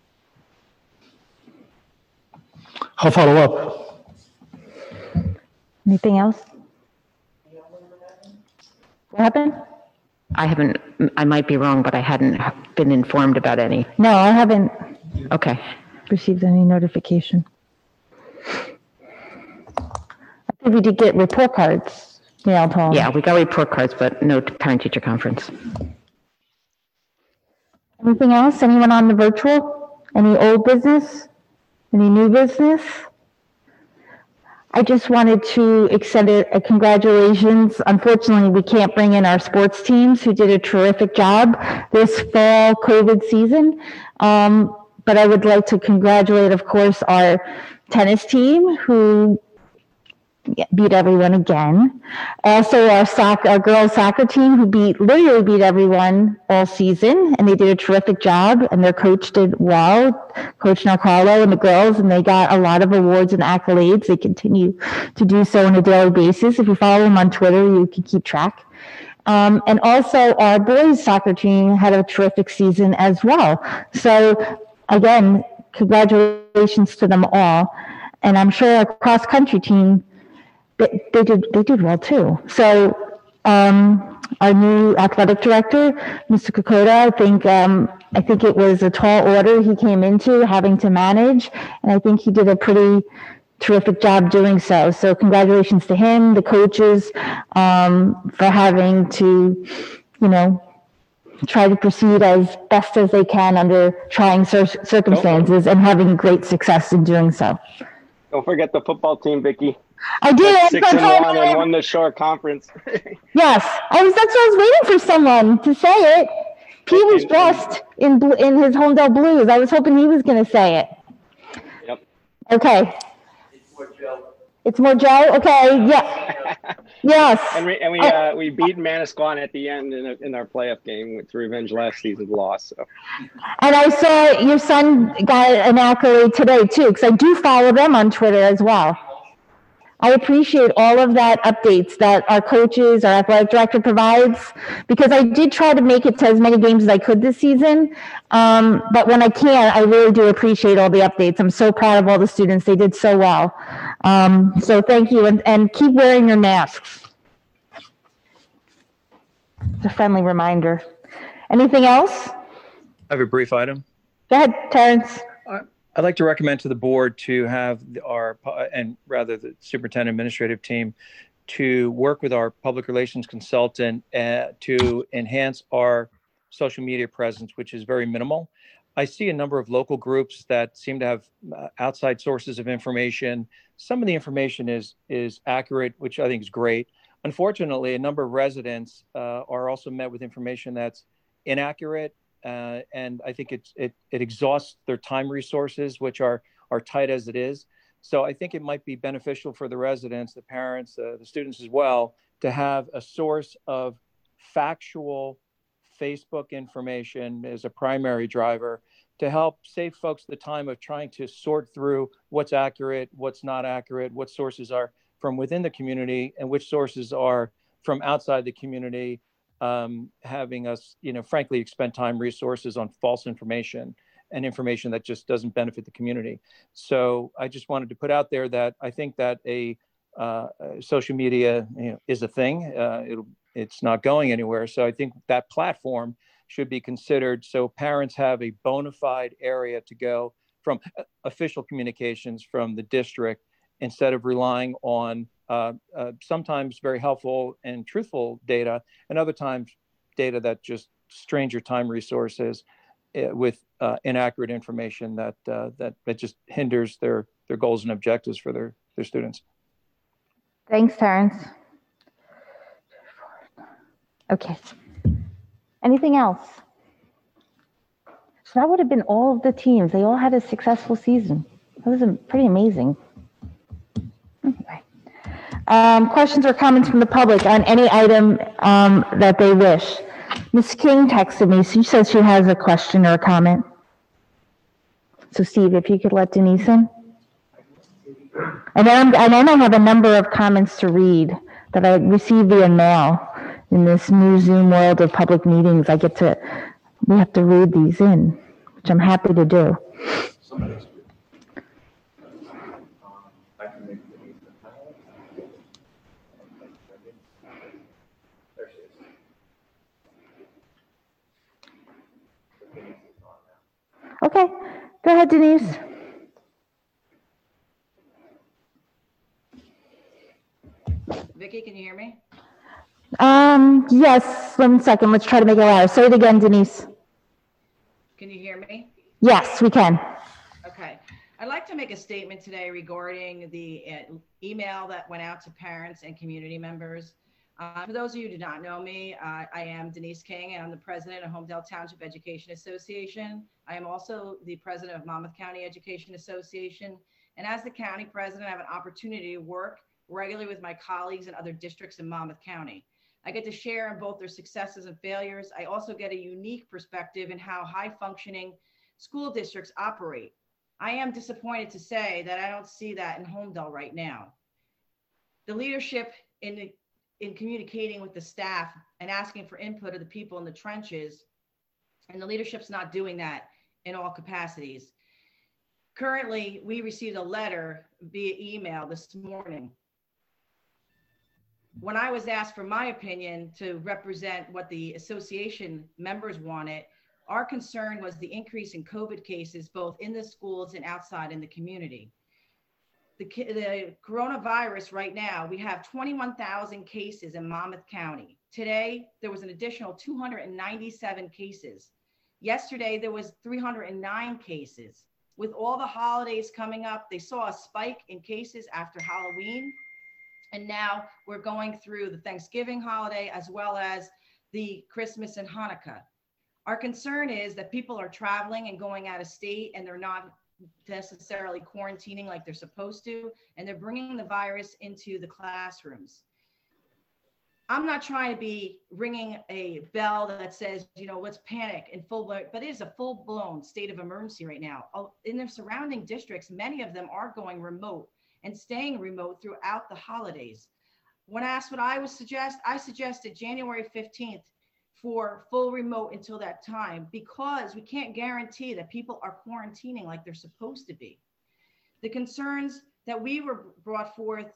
I'll follow up. Anything else? What happened? I might be wrong, but I hadn't been informed about any. No, I haven't Okay. received any notification. I think we did get report cards mailed home. Yeah, we got report cards, but no parent-teacher conference. Anything else? Anyone on the virtual? Any old business? Any new business? I just wanted to extend a congratulations. Unfortunately, we can't bring in our sports teams who did a terrific job this fall COVID season. But I would like to congratulate, of course, our tennis team who beat everyone again. Also, our girls soccer team who literally beat everyone all season, and they did a terrific job, and their coach did well, Coach Narcalo and the girls, and they got a lot of awards and accolades. They continue to do so on a daily basis. If you follow them on Twitter, you can keep track. And also, our boys soccer team had a terrific season as well. So, again, congratulations to them all. And I'm sure our cross-country team, they did well too. So our new athletic director, Mr. Kokoda, I think it was a tall order he came into having to manage, and I think he did a pretty terrific job doing so. So congratulations to him, the coaches, for having to, try to proceed as best as they can under trying circumstances and having great success in doing so. Don't forget the football team, Vicky. I did. 6-1 and won the Shore Conference. Yes, that's what I was waiting for someone to say it. He was dressed in his Homedale Blues. I was hoping he was going to say it. Yep. Okay. It's more Joe. Okay. Yeah. Yes. And we beat Manasquan at the end in our playoff game to revenge last season's loss. So. And I saw your son got an accolade today too, because I do follow them on Twitter as well. I appreciate all of that updates that our coaches, our athletic director provides, because I did try to make it to as many games as I could this season. But when I can, I really do appreciate all the updates. I'm so proud of all the students. They did so well. So thank you, and keep wearing your masks. It's a friendly reminder. Anything else? I have a brief item. Go ahead, Terrence. I'd like to recommend to the board to have the superintendent administrative team to work with our public relations consultant to enhance our social media presence, which is very minimal. I see a number of local groups that seem to have outside sources of information. Some of the information is accurate, which I think is great. Unfortunately, a number of residents are also met with information that's inaccurate. And I think it exhausts their time resources, which are tight as it is. So I think it might be beneficial for the residents, the parents, the students as well, to have a source of factual Facebook information as a primary driver to help save folks the time of trying to sort through what's accurate, what's not accurate, what sources are from within the community and which sources are from outside the community. Having us, frankly, expend time, resources on false information and information that just doesn't benefit the community. So I just wanted to put out there that I think that social media is a thing. It's not going anywhere. So I think that platform should be considered so parents have a bona fide area to go from official communications from the district instead of relying on sometimes very helpful and truthful data, and other times data that just strains your time resources with inaccurate information that just hinders their goals and objectives for their students. Thanks, Terrence. Okay. Anything else? So that would have been all of the teams. They all had a successful season. That was pretty amazing. Anyway. Questions or comments from the public on any item that they wish. Ms. King texted me. She says she has a question or a comment. So Steve, if you could let Denise in. And then I have a number of comments to read that I received via mail. In this new Zoom world of public meetings, we have to read these in, which I'm happy to do. Okay, go ahead, Denise. Vicki, can you hear me? Yes, 1 second. Let's try to make it louder. Say it again, Denise. Can you hear me? Yes, we can. Okay. I'd like to make a statement today regarding the email that went out to parents and community members. For those of you who do not know me, I am Denise King, and I'm the president of Homedale Township Education Association. I am also the president of Monmouth County Education Association. And as the county president, I have an opportunity to work regularly with my colleagues in other districts in Monmouth County. I get to share in both their successes and failures. I also get a unique perspective in how high-functioning school districts operate. I am disappointed to say that I don't see that in Homedale right now. The leadership in communicating with the staff and asking for input of the people in the trenches, and the leadership's not doing that in all capacities. Currently, we received a letter via email this morning. When I was asked for my opinion to represent what the association members wanted, our concern was the increase in COVID cases, both in the schools and outside in the community. The coronavirus right now, we have 21,000 cases in Monmouth County. Today, there was an additional 297 cases. Yesterday, there was 309 cases. With all the holidays coming up, they saw a spike in cases after Halloween. And now we're going through the Thanksgiving holiday as well as the Christmas and Hanukkah. Our concern is that people are traveling and going out of state, and they're not necessarily quarantining like they're supposed to, and they're bringing the virus into the classrooms. I'm not trying to be ringing a bell that says, let's panic in full-blown, but it is a full-blown state of emergency right now. In the surrounding districts, many of them are going remote and staying remote throughout the holidays. When asked what I would suggest, I suggested January 15th for full remote until that time, because we can't guarantee that people are quarantining like they're supposed to be. The concerns that we were brought forth,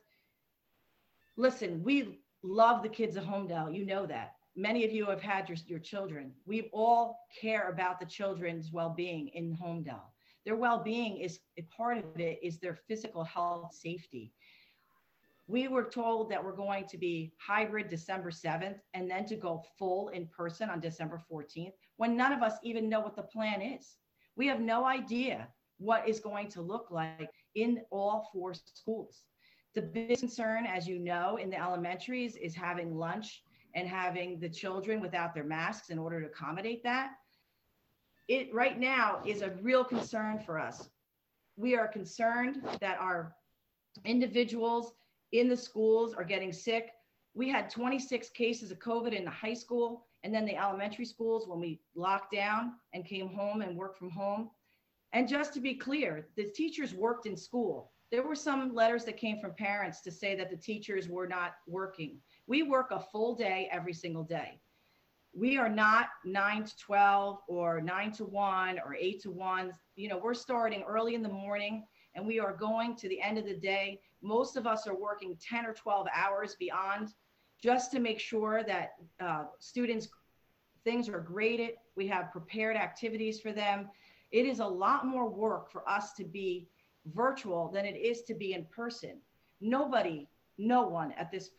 listen, we love the kids of Homedale, you know that. Many of you have had your children. We all care about the children's well-being in Homedale. Their well-being is a part of it, is their physical health, safety. We were told that we're going to be hybrid December 7th and then to go full in person on December 14th, when none of us even know what the plan is. We have no idea what is going to look like in all 4 schools. The big concern, as you know, in the elementaries is having lunch and having the children without their masks in order to accommodate that. It right now is a real concern for us. We are concerned that our individuals in the schools are getting sick. We had 26 cases of COVID in the high school and then the elementary schools when we locked down and came home and worked from home. And just to be clear, the teachers worked in school. There were some letters that came from parents to say that the teachers were not working. We work a full day every single day. We are not 9 to 12 or 9 to 1 or 8 to 1. We're starting early in the morning and we are going to the end of the day. Most of us are working 10 or 12 hours beyond just to make sure that students' things are graded. We have prepared activities for them. It is a lot more work for us to be virtual than it is to be in person. No one at this point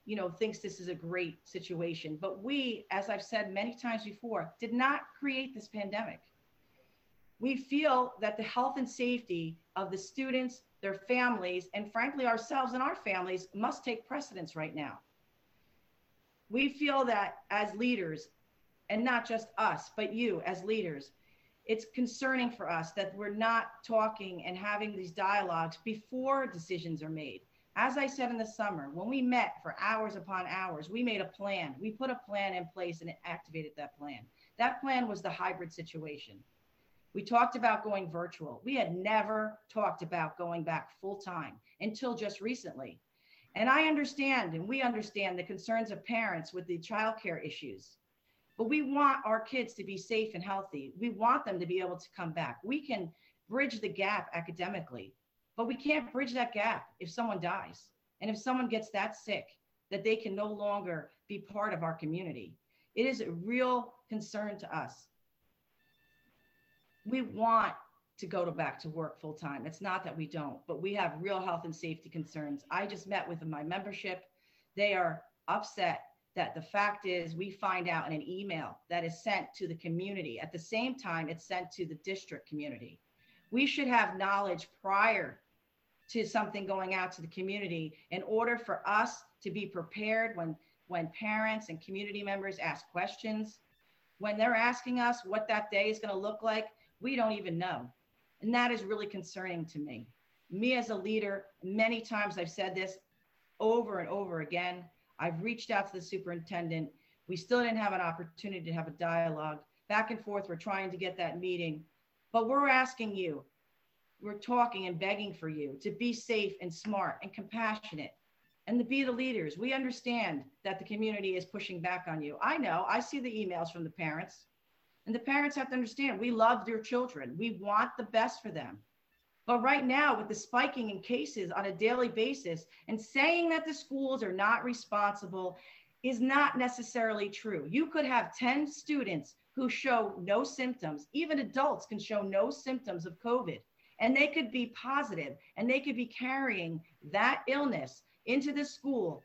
thinks this is a great situation. But we, as I've said many times before, did not create this pandemic. We feel that the health and safety of the students, their families, and frankly, ourselves and our families must take precedence right now. We feel that as leaders, and not just us, but you as leaders, it's concerning for us that we're not talking and having these dialogues before decisions are made. As I said in the summer, when we met for hours upon hours, we made a plan. We put a plan in place and activated that plan. That plan was the hybrid situation. We talked about going virtual. We had never talked about going back full time until just recently. And I understand, and we understand the concerns of parents with the childcare issues. But we want our kids to be safe and healthy. We want them to be able to come back. We can bridge the gap academically, but we can't bridge that gap if someone dies. And if someone gets that sick, that they can no longer be part of our community. It is a real concern to us. We want to go back to work full time. It's not that we don't, but we have real health and safety concerns. I just met with my membership. They are upset that the fact is we find out in an email that is sent to the community. At the same time, it's sent to the district community. We should have knowledge prior to something going out to the community in order for us to be prepared when parents and community members ask questions. When they're asking us what that day is going to look like, we don't even know. And that is really concerning to me. Me as a leader, many times I've said this over and over again. I've reached out to the superintendent. We still didn't have an opportunity to have a dialogue. Back and forth, we're trying to get that meeting. But we're asking you, we're talking and begging for you to be safe and smart and compassionate and to be the leaders. We understand that the community is pushing back on you. I know, I see the emails from the parents. And the parents have to understand, we love their children. We want the best for them. But right now, with the spiking in cases on a daily basis and saying that the schools are not responsible is not necessarily true. You could have 10 students who show no symptoms. Even adults can show no symptoms of COVID, and they could be positive and they could be carrying that illness into the school.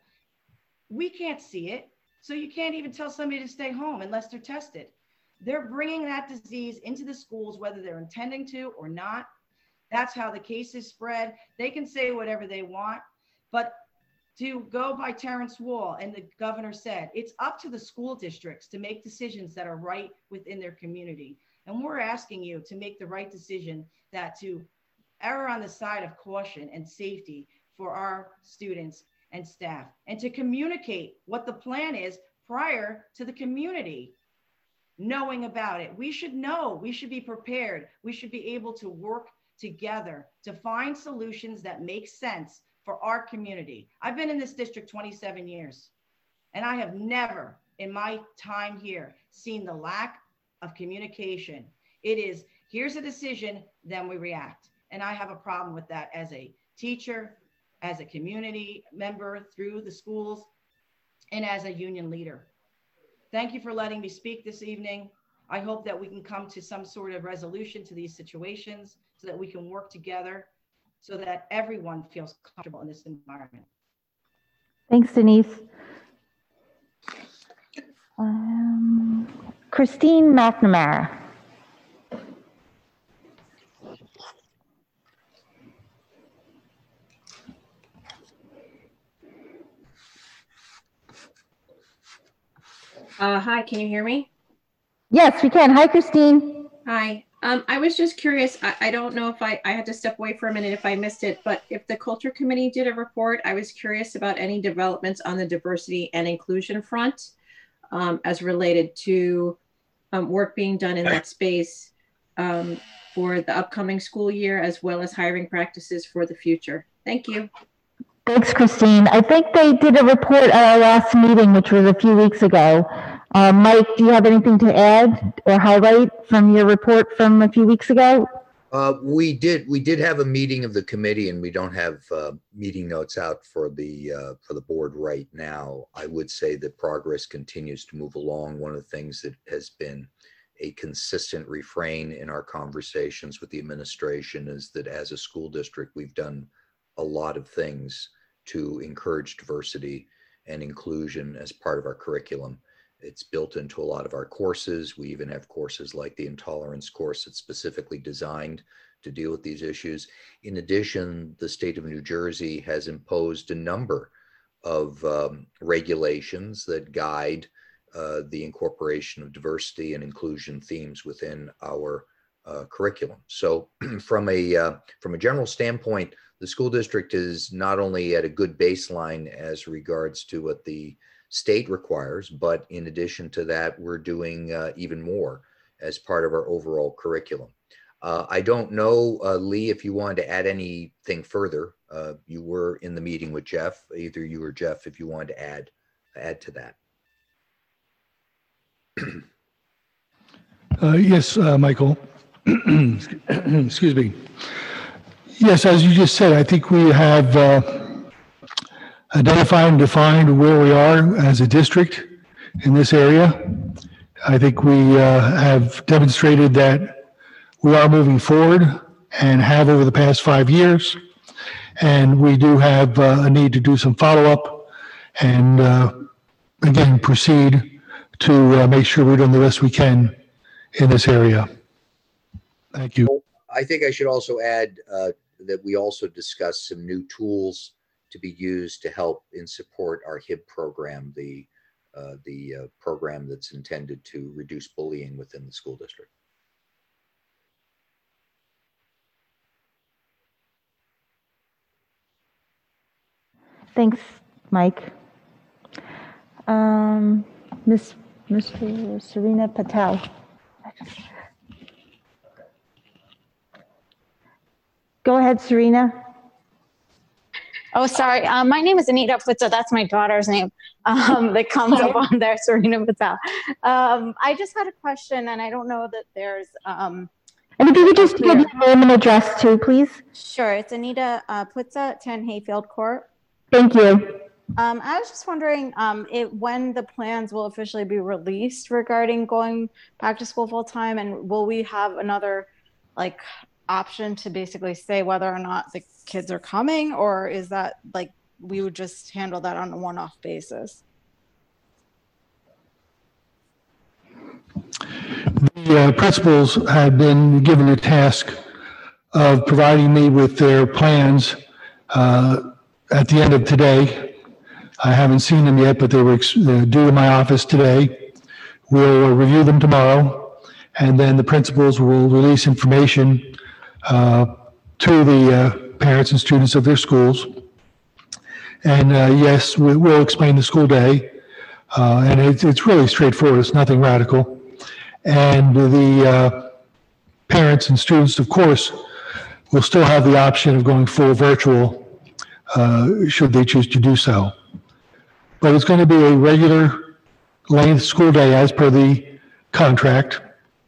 We can't see it. So you can't even tell somebody to stay home unless they're tested. They're bringing that disease into the schools, whether they're intending to or not. That's how the cases spread. They can say whatever they want, but to go by Terrence Wall, and the governor said, it's up to the school districts to make decisions that are right within their community. And we're asking you to make the right decision, that to err on the side of caution and safety for our students and staff, and to communicate what the plan is prior to the community knowing about it. We should know, we should be prepared. We should be able to work together to find solutions that make sense for our community. I've been in this district 27 years, and I have never in my time here seen the lack of communication. It is, here's a decision, then we react. And I have a problem with that as a teacher, as a community member through the schools, and as a union leader. Thank you for letting me speak this evening. I hope that we can come to some sort of resolution to these situations so that we can work together so that everyone feels comfortable in this environment. Thanks, Denise. Christine McNamara. Hi, can you hear me? Yes, we can. Hi, Christine. Hi. I was just curious. I don't know if I had to step away for a minute if I missed it, but if the Culture Committee did a report, I was curious about any developments on the diversity and inclusion front as related to work being done in that space for the upcoming school year, as well as hiring practices for the future. Thank you. Thanks, Christine. I think they did a report at our last meeting, which was a few weeks ago. Mike, do you have anything to add or highlight from your report from a few weeks ago? We did have a meeting of the committee, and we don't have meeting notes out for the board right now. I would say that progress continues to move along. One of the things that has been a consistent refrain in our conversations with the administration is that as a school district, we've done a lot of things to encourage diversity and inclusion as part of our curriculum. It's built into a lot of our courses. We even have courses like the intolerance course that's specifically designed to deal with these issues. In addition, the state of New Jersey has imposed a number of regulations that guide the incorporation of diversity and inclusion themes within our curriculum. So from a general standpoint, the school district is not only at a good baseline as regards to what the state requires, but in addition to that, we're doing even more as part of our overall curriculum. I don't know, Lee, if you wanted to add anything further. You were in the meeting with Jeff, either you or Jeff, if you wanted to add to that. Yes, Michael. Excuse me. Yes, as you just said, I think we have identified and defined where we are as a district in this area. I think we have demonstrated that we are moving forward and have over the past 5 years. And we do have a need to do some follow-up and, again, proceed to make sure we're doing the best we can in this area. Thank you. I think I should also add that we also discussed some new tools to be used to help in support our HIB program, the program that's intended to reduce bullying within the school district. Thanks, Mike. Mr. Serena Patel. Go ahead, Serena. Oh, sorry. My name is Anita Putza. That's my daughter's name that comes up on there, Serena Patel. I just had a question, and I don't know that there's... and if you could just give your name and address too, please. Sure. It's Anita Putza, 10 Hayfield Court. Thank you. I was just wondering when the plans will officially be released regarding going back to school full time, and will we have another option to basically say whether or not the kids are coming, or is that we would just handle that on a one-off basis? The principals have been given the task of providing me with their plans at the end of today. I haven't seen them yet, but they were due in my office today. We'll review them tomorrow, and then the principals will release information to the parents and students of their schools. And yes, we'll explain the school day, and it's really straightforward. It's nothing radical. And the parents and students, of course, will still have the option of going full virtual should they choose to do so. But it's going to be a regular length school day as per the contract.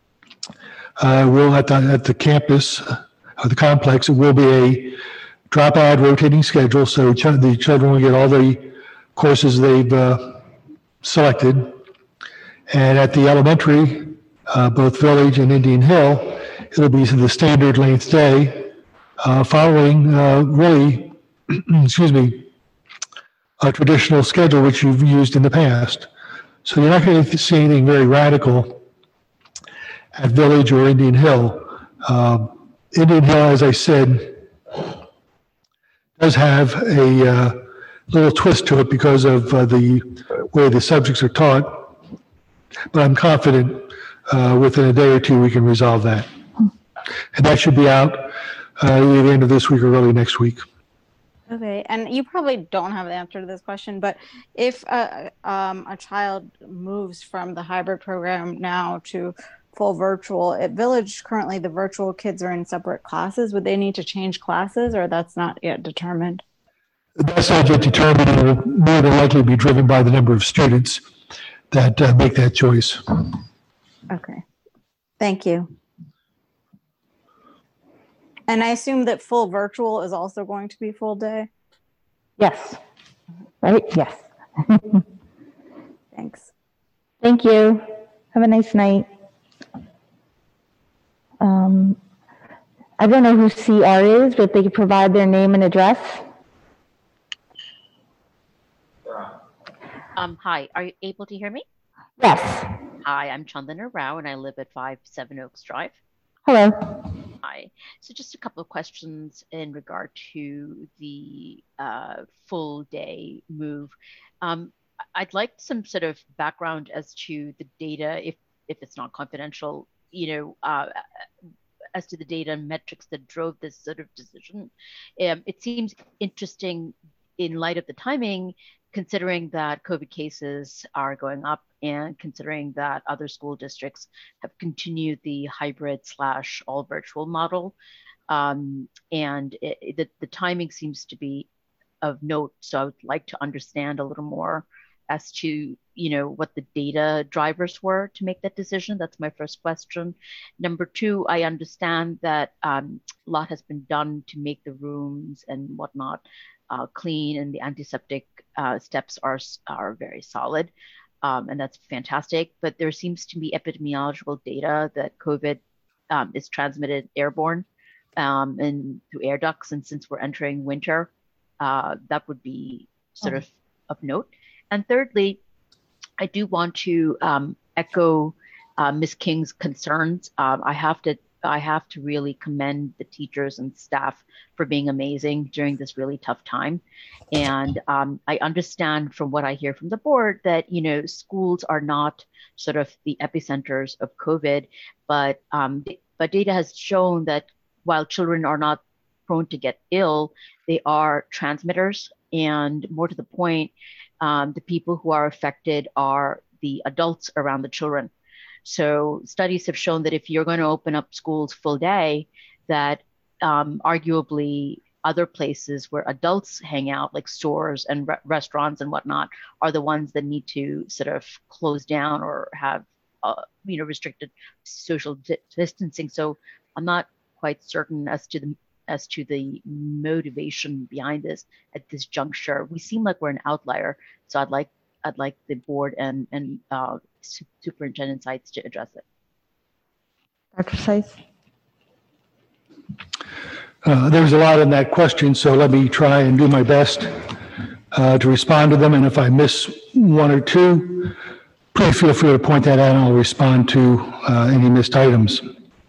We'll at the campus, the complex, it will be a drop-out rotating schedule, so the children will get all the courses they've selected. And at the elementary, both Village and Indian Hill, it'll be the standard length day, following really, excuse me, a traditional schedule which you've used in the past. So you're not going to see anything very radical at Village or Indian Hill. Indian Hill, as I said, does have a little twist to it because of the way the subjects are taught, but I'm confident within a day or two we can resolve that. And that should be out either the end of this week or early next week. Okay, and you probably don't have the answer to this question, but if a child moves from the hybrid program now to full virtual, at Village currently the virtual kids are in separate classes, would they need to change classes, or that's not yet determined? That's not yet determined, and will more than likely be driven by the number of students that make that choice. Okay, thank you. And I assume that full virtual is also going to be full day? Yes. Right? Yes. Thanks. Thank you. Have a nice night. I don't know who CR is, but they could provide their name and address. Hi, are you able to hear me? Yes. Hi, I'm Chandana Rao and I live at 57 Oaks Drive. Hello. Hi. So just a couple of questions in regard to the full day move. I'd like some sort of background as to the data, if it's not confidential, as to the data and metrics that drove this sort of decision. It seems interesting in light of the timing, considering that COVID cases are going up and considering that other school districts have continued the hybrid / all virtual model. The timing seems to be of note. So I would like to understand a little more as to, what the data drivers were to make that decision. That's my first question. Number two, I understand that a lot has been done to make the rooms and whatnot clean, and the antiseptic steps are very solid, and that's fantastic. But there seems to be epidemiological data that COVID is transmitted airborne and through air ducts, and since we're entering winter, that would be sort of note. And thirdly, I do want to echo Ms. King's concerns. I have to really commend the teachers and staff for being amazing during this really tough time. And I understand from what I hear from the board that, schools are not sort of the epicenters of COVID, but data has shown that while children are not prone to get ill, they are transmitters. And more to the point, the people who are affected are the adults around the children. So studies have shown that if you're going to open up schools full day, that arguably other places where adults hang out, like stores and restaurants and whatnot, are the ones that need to sort of close down or have restricted social distancing. So I'm not quite certain as to the motivation behind this at this juncture. We seem like we're an outlier, so I'd like the board and Superintendent Seitz to address it. Dr. Seitz? There's a lot in that question, so let me try and do my best to respond to them. And if I miss one or two, please feel free to point that out and I'll respond to any missed items.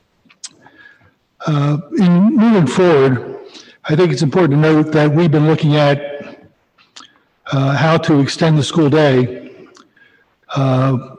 In moving forward, I think it's important to note that we've been looking at how to extend the school day. I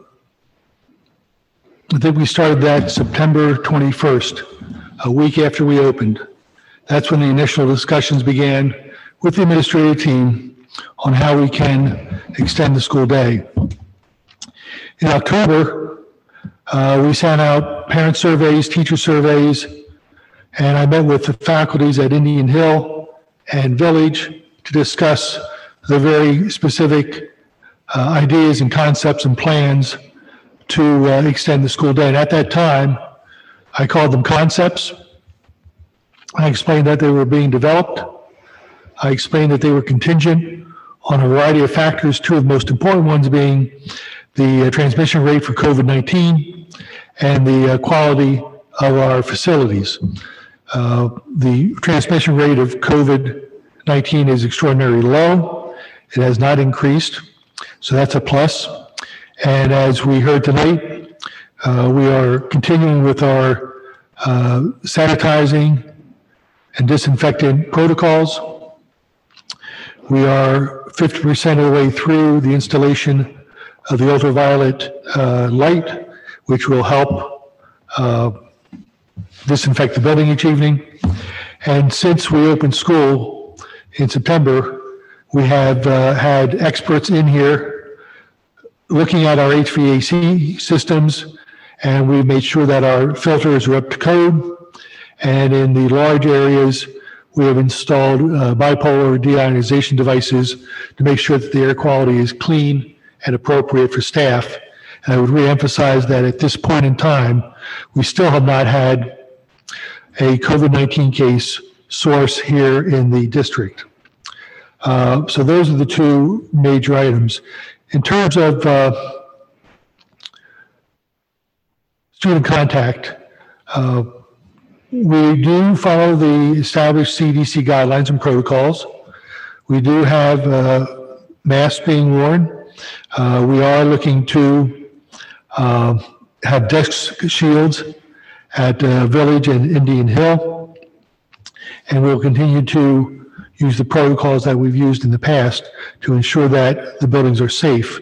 think we started that September 21st, a week after we opened. That's when the initial discussions began with the administrative team on how we can extend the school day. In October, we sent out parent surveys, teacher surveys, and I met with the faculties at Indian Hill and Village to discuss the very specific ideas and concepts and plans to extend the school day. And at that time, I called them concepts. I explained that they were being developed. I explained that they were contingent on a variety of factors, two of the most important ones being the transmission rate for COVID-19 and the quality of our facilities. The transmission rate of COVID-19 is extraordinarily low. It has not increased, so that's a plus. And as we heard tonight, we are continuing with our sanitizing and disinfectant protocols. We are 50% of the way through the installation of the ultraviolet light, which will help disinfect the building each evening. And since we opened school in September, we have had experts in here looking at our HVAC systems, and we made sure that our filters are up to code. And in the large areas, we have installed bipolar deionization devices to make sure that the air quality is clean and appropriate for staff. And I would reemphasize that at this point in time, we still have not had a COVID-19 case source here in the district. So those are the two major items. In terms of student contact, we do follow the established CDC guidelines and protocols. We do have masks being worn We are looking to have desk shields at Village and Indian Hill, and we'll continue to use the protocols that we've used in the past to ensure that the buildings are safe.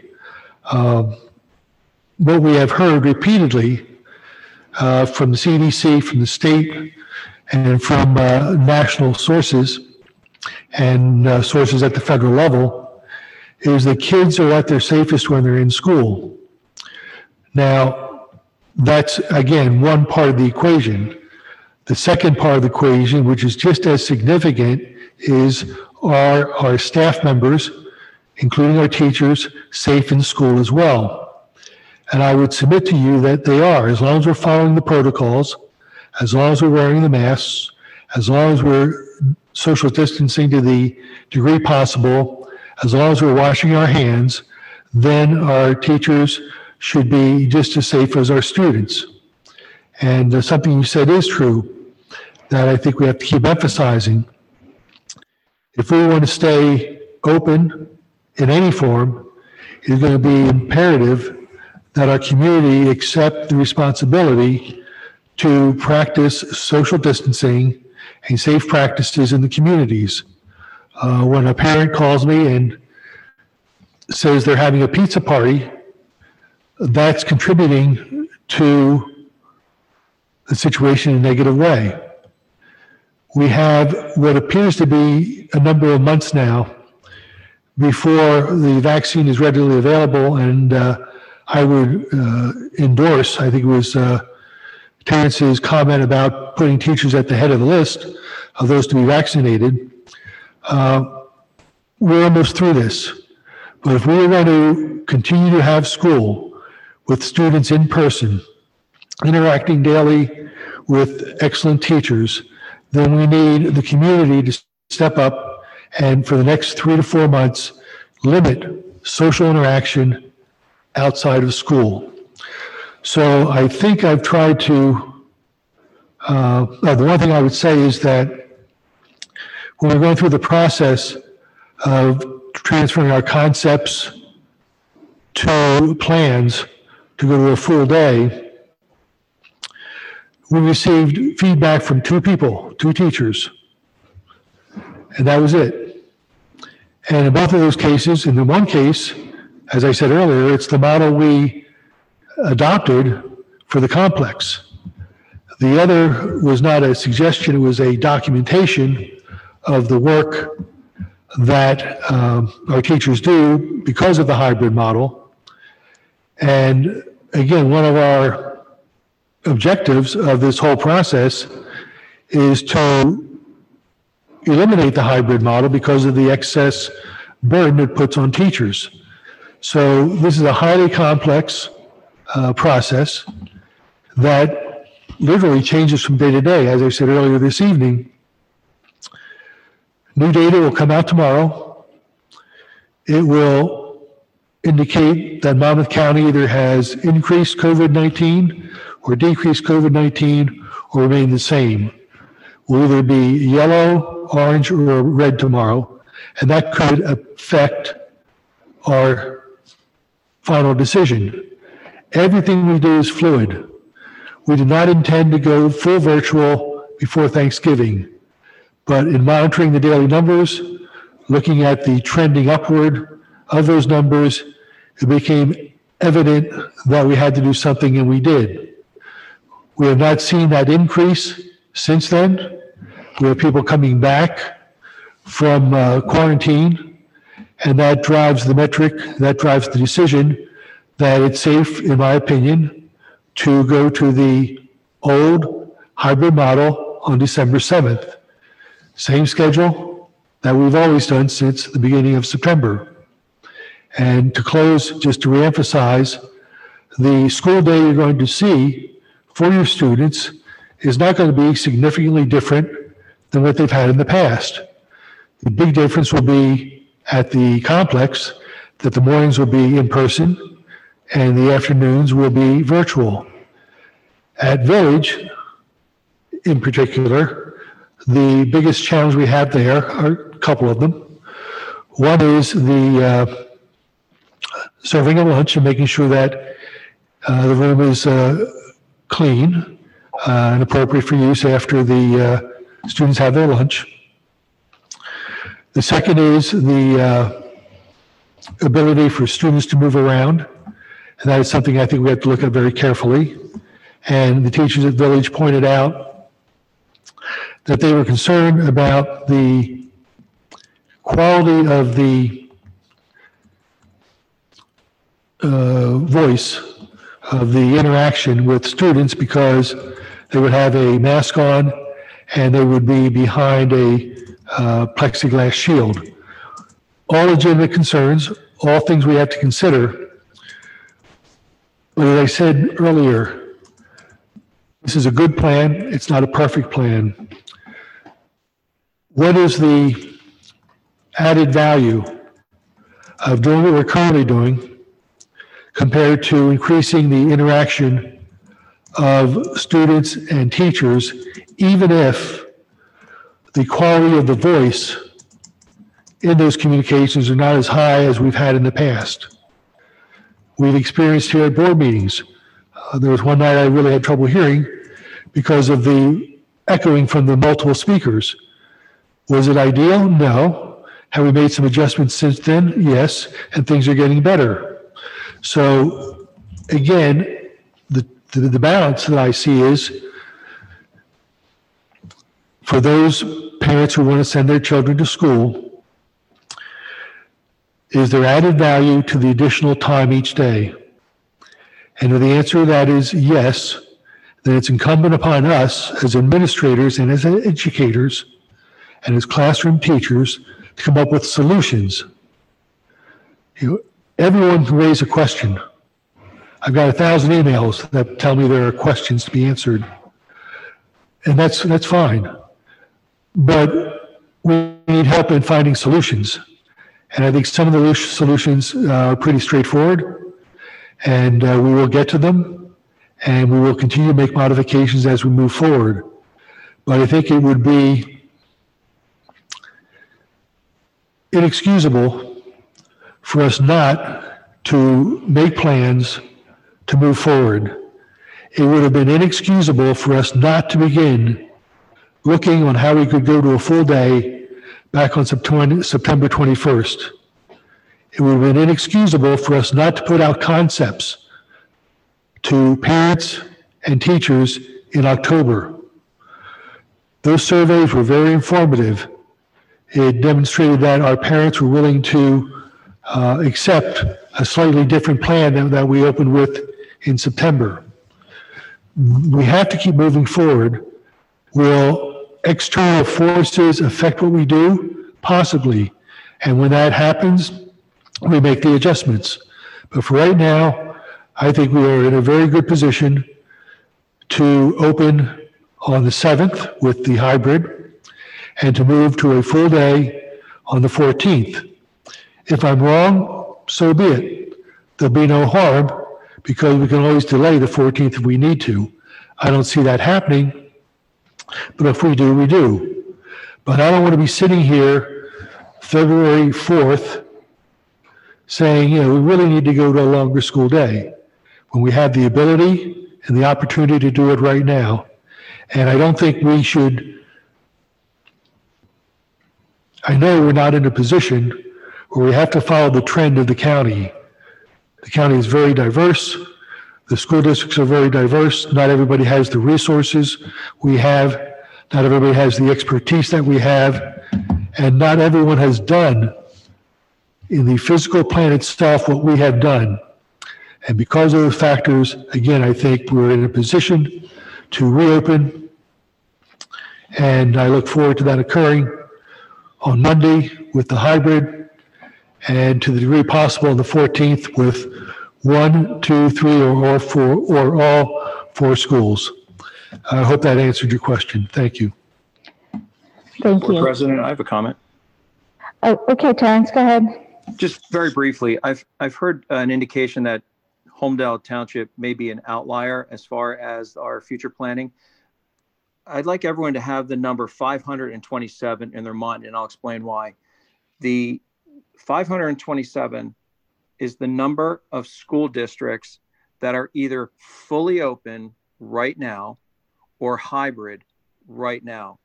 What we have heard repeatedly from the CDC, from the state, and from national sources and sources at the federal level is that kids are at their safest when they're in school. Now, that's, again, one part of the equation. The second part of the equation, which is just as significant, is are our staff members, including our teachers, safe in school as well? And I would submit to you that they are, as long as we're following the protocols, as long as we're wearing the masks, as long as we're social distancing to the degree possible, as long as we're washing our hands, then our teachers should be just as safe as our students. And something you said is true, that I think we have to keep emphasizing. If we want to stay open in any form, it's going to be imperative that our community accept the responsibility to practice social distancing and safe practices in the communities. When a parent calls me and says they're having a pizza party, that's contributing to the situation in a negative way. We have what appears to be a number of months now before the vaccine is readily available, and I would endorse, I think it was Terrence's comment about putting teachers at the head of the list of those to be vaccinated. We're almost through this. But if we are going to continue to have school with students in person, interacting daily with excellent teachers, then we need the community to step up and for the next 3 to 4 months, limit social interaction outside of school. So I think I've tried to, the one thing I would say is that when we're going through the process of transferring our concepts to plans to go to a full day, we received feedback from 2 people, 2 teachers, and that was it. And in both of those cases, in the one case, as I said earlier, it's the model we adopted for the complex. The other was not a suggestion, it was a documentation of the work that our teachers do because of the hybrid model. And again, one of our objectives of this whole process is to eliminate the hybrid model because of the excess burden it puts on teachers. So this is a highly complex process that literally changes from day to day. As I said earlier this evening, new data will come out tomorrow. It will indicate that Monmouth County either has increased COVID-19 or decreased COVID-19 or remain the same. Will either be yellow, orange, or red tomorrow, and that could affect our final decision. Everything we do is fluid. We do not intend to go full virtual before Thanksgiving, but in monitoring the daily numbers, looking at the trending upward of those numbers, it became evident that we had to do something, and we did. We have not seen that increase since then. We have people coming back from quarantine, and that drives the metric, that drives the decision that it's safe, in my opinion, to go to the old hybrid model on December 7th. Same schedule that we've always done since the beginning of September. And to close, just to reemphasize, the school day you're going to see for your students is not going to be significantly different than what they've had in the past. The big difference will be at the complex, that the mornings will be in person and the afternoons will be virtual. At Village, in particular, the biggest challenge we have there are a couple of them. One is the serving a lunch and making sure that the room is clean and appropriate for use after the students have their lunch. The second is the ability for students to move around. And that is something I think we have to look at very carefully. And the teachers at Village pointed out that they were concerned about the quality of the voice of the interaction with students, because they would have a mask on and they would be behind a plexiglass shield. All legitimate concerns, all things we have to consider. But as I said earlier, this is a good plan. It's not a perfect plan. What is the added value of doing what we're currently doing compared to increasing the interaction of students and teachers, even if the quality of the voice in those communications are not as high as we've had in the past? We've experienced here at board meetings. There was one night I really had trouble hearing because of the echoing from the multiple speakers. Was it ideal? No. Have we made some adjustments since then? Yes, and things are getting better. So again, the balance that I see is for those parents who want to send their children to school, is there added value to the additional time each day? And if the answer to that is yes, then it's incumbent upon us as administrators and as educators and as classroom teachers to come up with solutions. Everyone can raise a question. I've got 1,000 emails that tell me there are questions to be answered. And that's fine. But we need help in finding solutions. And I think some of the solutions are pretty straightforward, and we will get to them, and we will continue to make modifications as we move forward. But I think it would be inexcusable for us not to make plans to move forward. It would have been inexcusable for us not to begin looking on how we could go to a full day back on September 21st. It would have been inexcusable for us not to put out concepts to parents and teachers in October. Those surveys were very informative. It demonstrated that our parents were willing to accept a slightly different plan that we opened with in September. We have to keep moving forward. Will external forces affect what we do? Possibly. And when that happens, we make the adjustments. But for right now, I think we are in a very good position to open on the 7th with the hybrid and to move to a full day on the 14th. If I'm wrong, so be it. There'll be no harm because we can always delay the 14th if we need to. I don't see that happening, but if we do, we do. But I don't want to be sitting here February 4th saying, we really need to go to a longer school day when we have the ability and the opportunity to do it right now. And I don't think we should, I know we're not in a position where we have to follow the trend of the county. The county is very diverse. The school districts are very diverse. Not everybody has the resources we have. Not everybody has the expertise that we have. And not everyone has done in the physical plan itself what we have done. And because of those factors, again, I think we're in a position to reopen. And I look forward to that occurring on Monday with the hybrid, and to the degree possible on the 14th with 1, 2, 3, or 4, or all 4 schools. I hope that answered your question. Thank you. Thank you. President, I have a comment. Oh, okay, Terrence, go ahead. Just very briefly, I've heard an indication that Homedale Township may be an outlier as far as our future planning. I'd like everyone to have the number 527 in their mind, and I'll explain why. The 527 is the number of school districts that are either fully open right now or hybrid right now.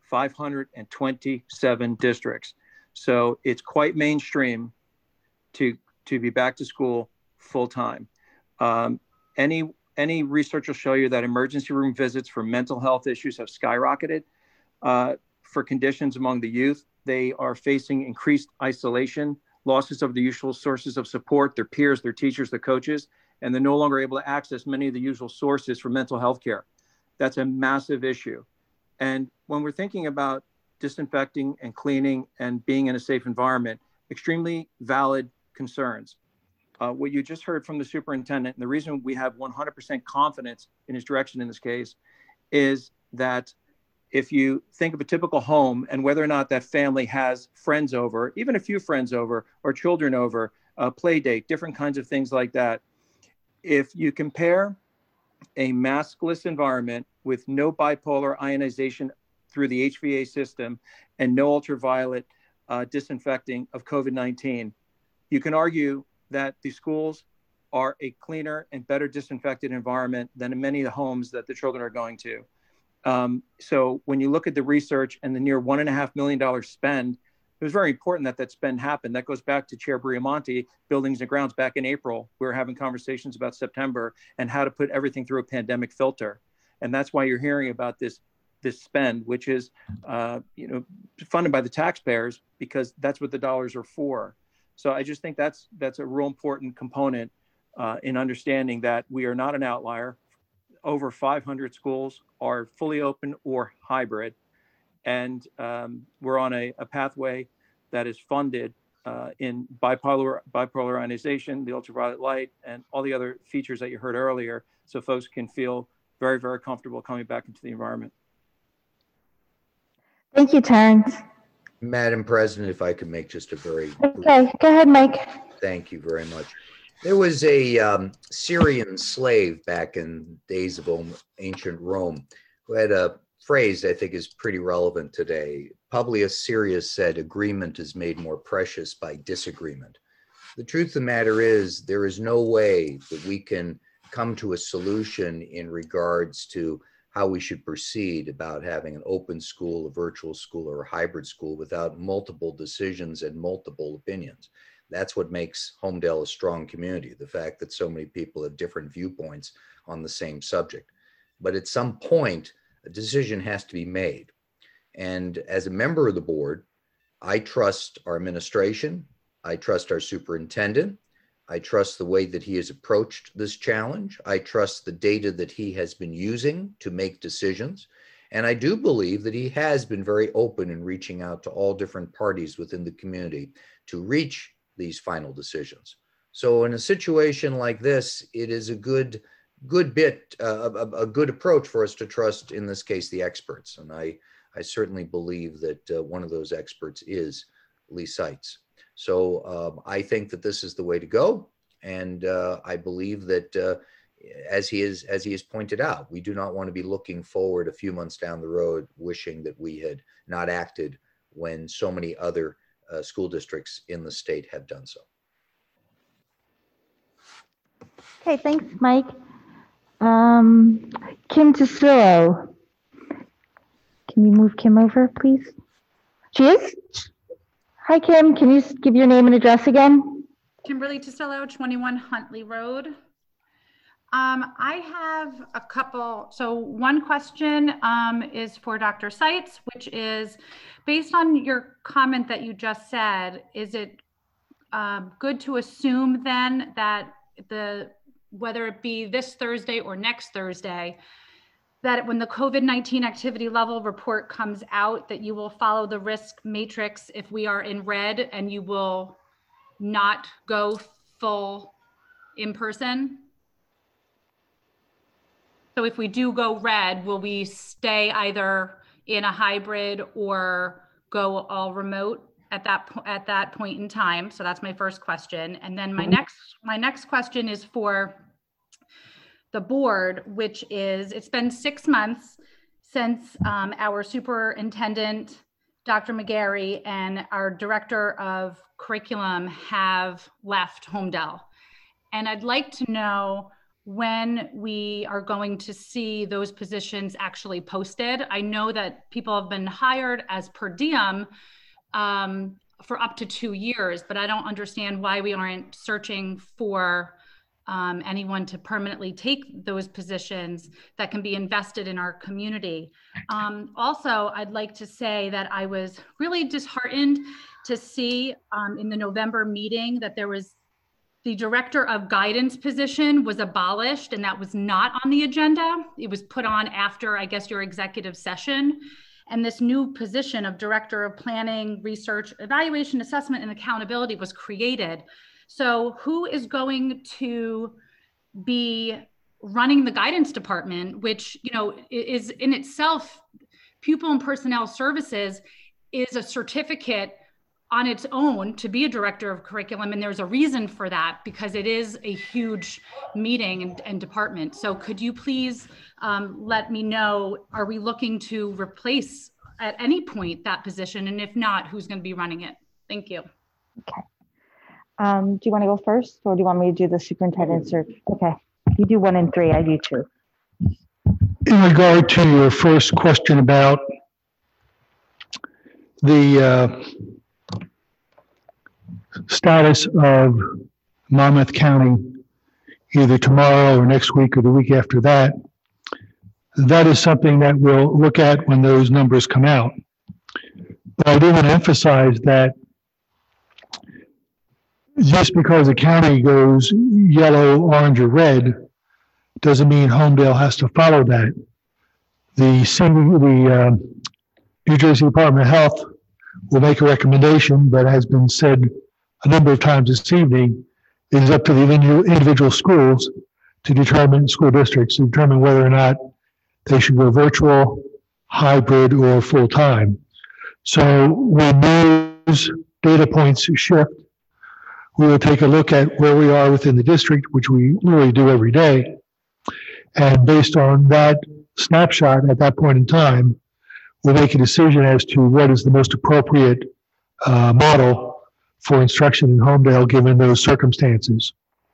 527 districts. So it's quite mainstream to be back to school full time. Any research will show you that emergency room visits for mental health issues have skyrocketed. For conditions among the youth, they are facing increased isolation, losses of the usual sources of support, their peers, their teachers, their coaches, and they're no longer able to access many of the usual sources for mental health care. That's a massive issue. And when we're thinking about disinfecting and cleaning and being in a safe environment, extremely valid concerns. What you just heard from the superintendent, and the reason we have 100% confidence in his direction in this case, is that if you think of a typical home and whether or not that family has friends over, even a few friends over, or children over, a play date, different kinds of things like that, if you compare a maskless environment with no bipolar ionization through the HVA system and no ultraviolet disinfecting of COVID-19, you can argue that the schools are a cleaner and better disinfected environment than in many of the homes that the children are going to. So when you look at the research and the near $1.5 million spend, it was very important that that spend happened. That goes back to Chair Briamonte, Buildings and Grounds, back in April. We were having conversations about September and how to put everything through a pandemic filter. And that's why you're hearing about this spend, which is funded by the taxpayers, because that's what the dollars are for. So I just think that's a real important component in understanding that we are not an outlier. Over 500 schools are fully open or hybrid. And we're on a pathway that is funded in bipolar ionization, the ultraviolet light, and all the other features that you heard earlier, so folks can feel very, very comfortable coming back into the environment. Thank you, Terrence. Madam President, if I could make just a very Okay, go ahead, Mike. Thank you very much. There was a Syrian slave back in days of ancient Rome who had a phrase I think is pretty relevant today. Publius Syrius said, "Agreement is made more precious by disagreement." The truth of the matter is there is no way that we can come to a solution in regards to how we should proceed about having an open school, a virtual school, or a hybrid school without multiple decisions and multiple opinions. That's what makes Homedale a strong community, the fact that so many people have different viewpoints on the same subject. But at some point, a decision has to be made. And as a member of the board, I trust our administration, I trust our superintendent, I trust the way that he has approached this challenge. I trust the data that he has been using to make decisions. And I do believe that he has been very open in reaching out to all different parties within the community to reach these final decisions. So in a situation like this, it is a good approach for us to trust, in this case, the experts. And I certainly believe that one of those experts is Lee Seitz. So I think that this is the way to go. And I believe that as he has pointed out, we do not want to be looking forward a few months down the road, wishing that we had not acted when so many other school districts in the state have done so. Okay, thanks, Mike. Kim Tosillo. Can you move Kim over, please? She is? Hi, Kim. Can you give your name and address again? Kimberly Tosillo, 21 Huntley Road. I have a couple. So one question is for Dr. Seitz, which is based on your comment that you just said, is it good to assume then that whether it be this Thursday or next Thursday, that when the COVID-19 activity level report comes out, that you will follow the risk matrix if we are in red, and you will not go full in person? So if we do go red, will we stay either in a hybrid or go all remote at that point in time? So that's my first question. And then my next question is for the board, which is, it's been 6 months since our superintendent Dr. McGarry and our director of curriculum have left Homedale. And I'd like to know when we are going to see those positions actually posted. I know that people have been hired as per diem for up to 2 years, but I don't understand why we aren't searching for anyone to permanently take those positions that can be invested in our community. Also, I'd like to say that I was really disheartened to see in the November meeting that there was the director of guidance position was abolished, and that was not on the agenda. It was put on after, I guess, your executive session. And this new position of director of planning, research, evaluation, assessment, and accountability was created. So who is going to be running the guidance department, which, you know, is in itself, pupil and personnel services is a certificate on its own to be a director of curriculum. And there's a reason for that, because it is a huge meeting and department. So could you please let me know, are we looking to replace at any point that position? And if not, who's going to be running it? Thank you. Okay. Do you want to go first, or do you want me to do the superintendent search? Okay. You do 1 and 3, I do 2. In regard to your first question about the status of Monmouth County, either tomorrow or next week or the week after that, that is something that we'll look at when those numbers come out. But I do want to emphasize that just because a county goes yellow, orange, or red doesn't mean Homedale has to follow that. The New Jersey Department of Health will make a recommendation, but has been said a number of times this evening, it is up to the individual schools to determine, school districts, to determine whether or not they should go virtual, hybrid, or full-time. So when those data points shift, we will take a look at where we are within the district, which we literally do every day. And based on that snapshot at that point in time, we'll make a decision as to what is the most appropriate model for instruction in Homedale given those circumstances.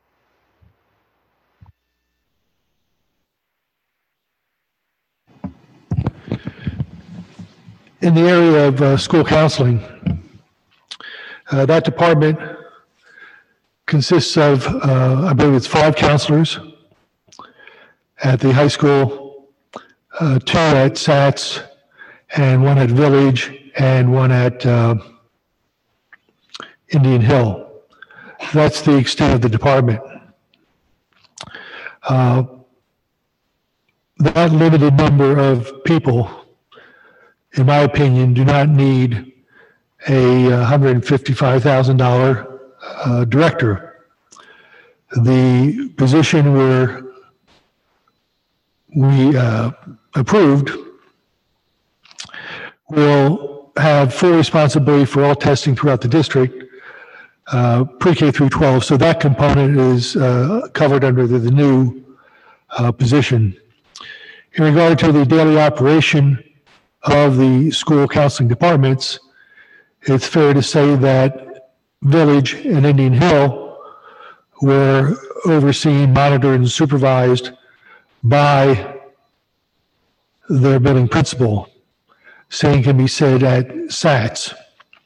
In the area of school counseling, that department consists of, I believe it's 5 counselors at the high school, 2 at SATS, and 1 at Village, and 1 at Indian Hill. That's the extent of the department. That limited number of people, in my opinion, do not need a $155,000 director. The position we approved will have full responsibility for all testing throughout the district, pre-K through 12. So that component is covered under the new position. In regard to the daily operation of the school counseling departments, it's fair to say that Village and Indian Hill were overseen, monitored, and supervised by their building principal. Same can be said at SATS.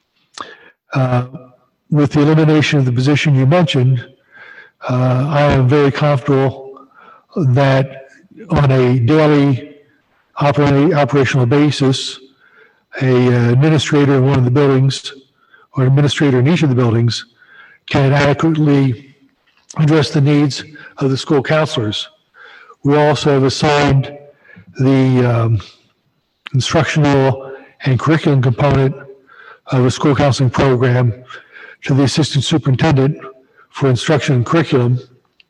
With the elimination of the position you mentioned, I am very comfortable that on a daily operational basis, an administrator in one of the buildings or an administrator in each of the buildings can adequately address the needs of the school counselors. We also have assigned the instructional and curriculum component of a school counseling program to the assistant superintendent for instruction and curriculum.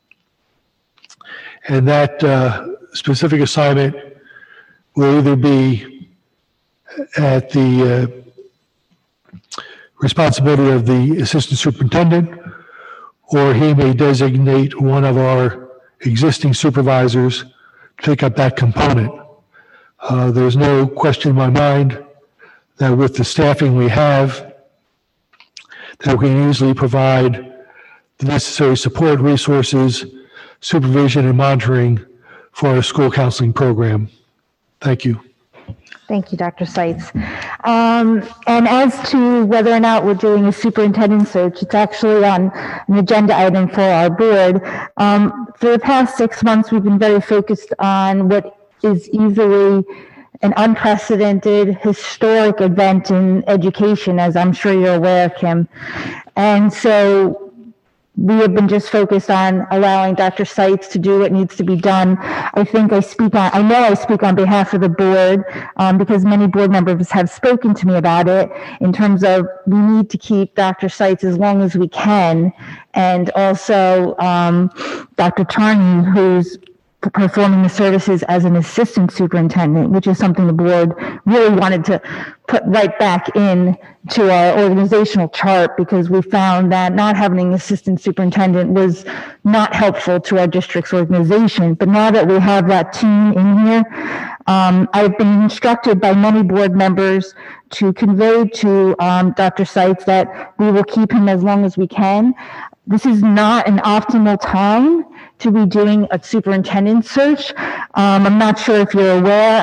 And that specific assignment will either be at the responsibility of the assistant superintendent, or he may designate one of our existing supervisors to pick up that component. There's no question in my mind that with the staffing we have, that we can easily provide the necessary support, resources, supervision, and monitoring for our school counseling program. Thank you. Thank you, Dr. Seitz. And as to whether or not we're doing a superintendent search, it's actually on an agenda item for our board. For the past 6 months, we've been very focused on what is easily an unprecedented, historic event in education, as I'm sure you're aware, Kim. And so we have been just focused on allowing Dr. Seitz to do what needs to be done. I know I speak on behalf of the board because many board members have spoken to me about it in terms of we need to keep Dr. Seitz as long as we can. And also Dr. Charney, who's performing the services as an assistant superintendent, which is something the board really wanted to put right back in to our organizational chart because we found that not having an assistant superintendent was not helpful to our district's organization. But now that we have that team in here, I've been instructed by many board members to convey to Dr. Seitz that we will keep him as long as we can. This is not an optimal time to be doing a superintendent search. I'm not sure if you're aware,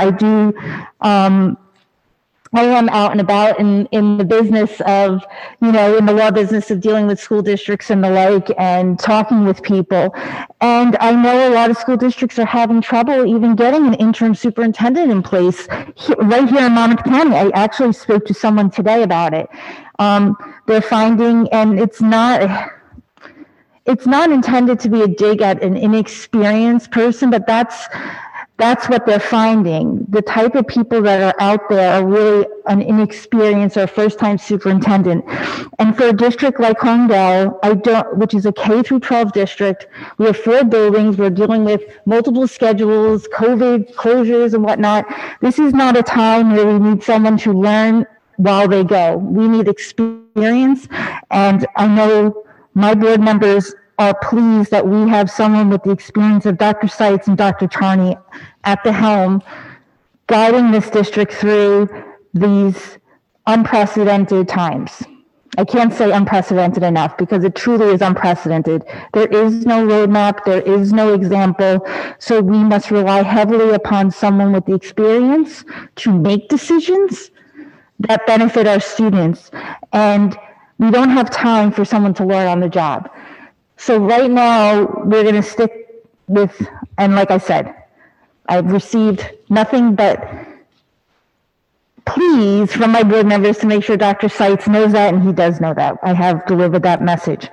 I am out and about in the business of, in the law business of dealing with school districts and the like and talking with people. And I know a lot of school districts are having trouble even getting an interim superintendent in place right here in Monmouth County. I actually spoke to someone today about it. They're finding, and it's not intended to be a dig at an inexperienced person, but that's what they're finding. The type of people that are out there are really an inexperienced or first-time superintendent. And for a district like Homedale, which is a K through 12 district, we have 4 buildings, we're dealing with multiple schedules, COVID closures and whatnot. This is not a time where we need someone to learn while they go. We need experience, and I know my board members are pleased that we have someone with the experience of Dr. Seitz and Dr. Charney at the helm, guiding this district through these unprecedented times. I can't say unprecedented enough because it truly is unprecedented. There is no roadmap, there is no example, so we must rely heavily upon someone with the experience to make decisions that benefit our students. And we don't have time for someone to learn on the job. So right now, we're going to stick with, and like I said, I've received nothing but pleas from my board members to make sure Dr. Seitz knows that, and he does know that. I have delivered that message.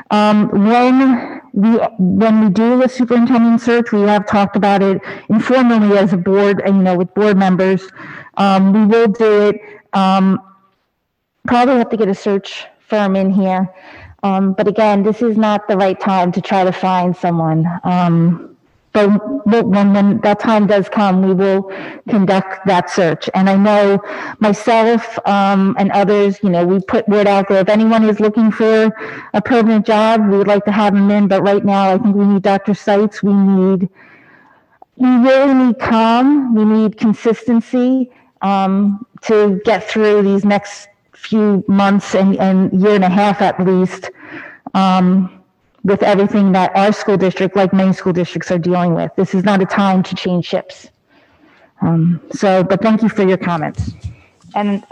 When we do a superintendent search, we have talked about it informally as a board, and with board members. We will do it. Probably have to get a search firm in here. But again, this is not the right time to try to find someone. But when that time does come, we will conduct that search. And I know myself and others, we put word out there. If anyone is looking for a permanent job, we would like to have them in. But right now, I think we need Dr. Seitz. We really need calm. We need consistency to get through these next few months and year and a half at least, with everything that our school district, like many school districts, are dealing with. This is not a time to change ships. But thank you for your comments. And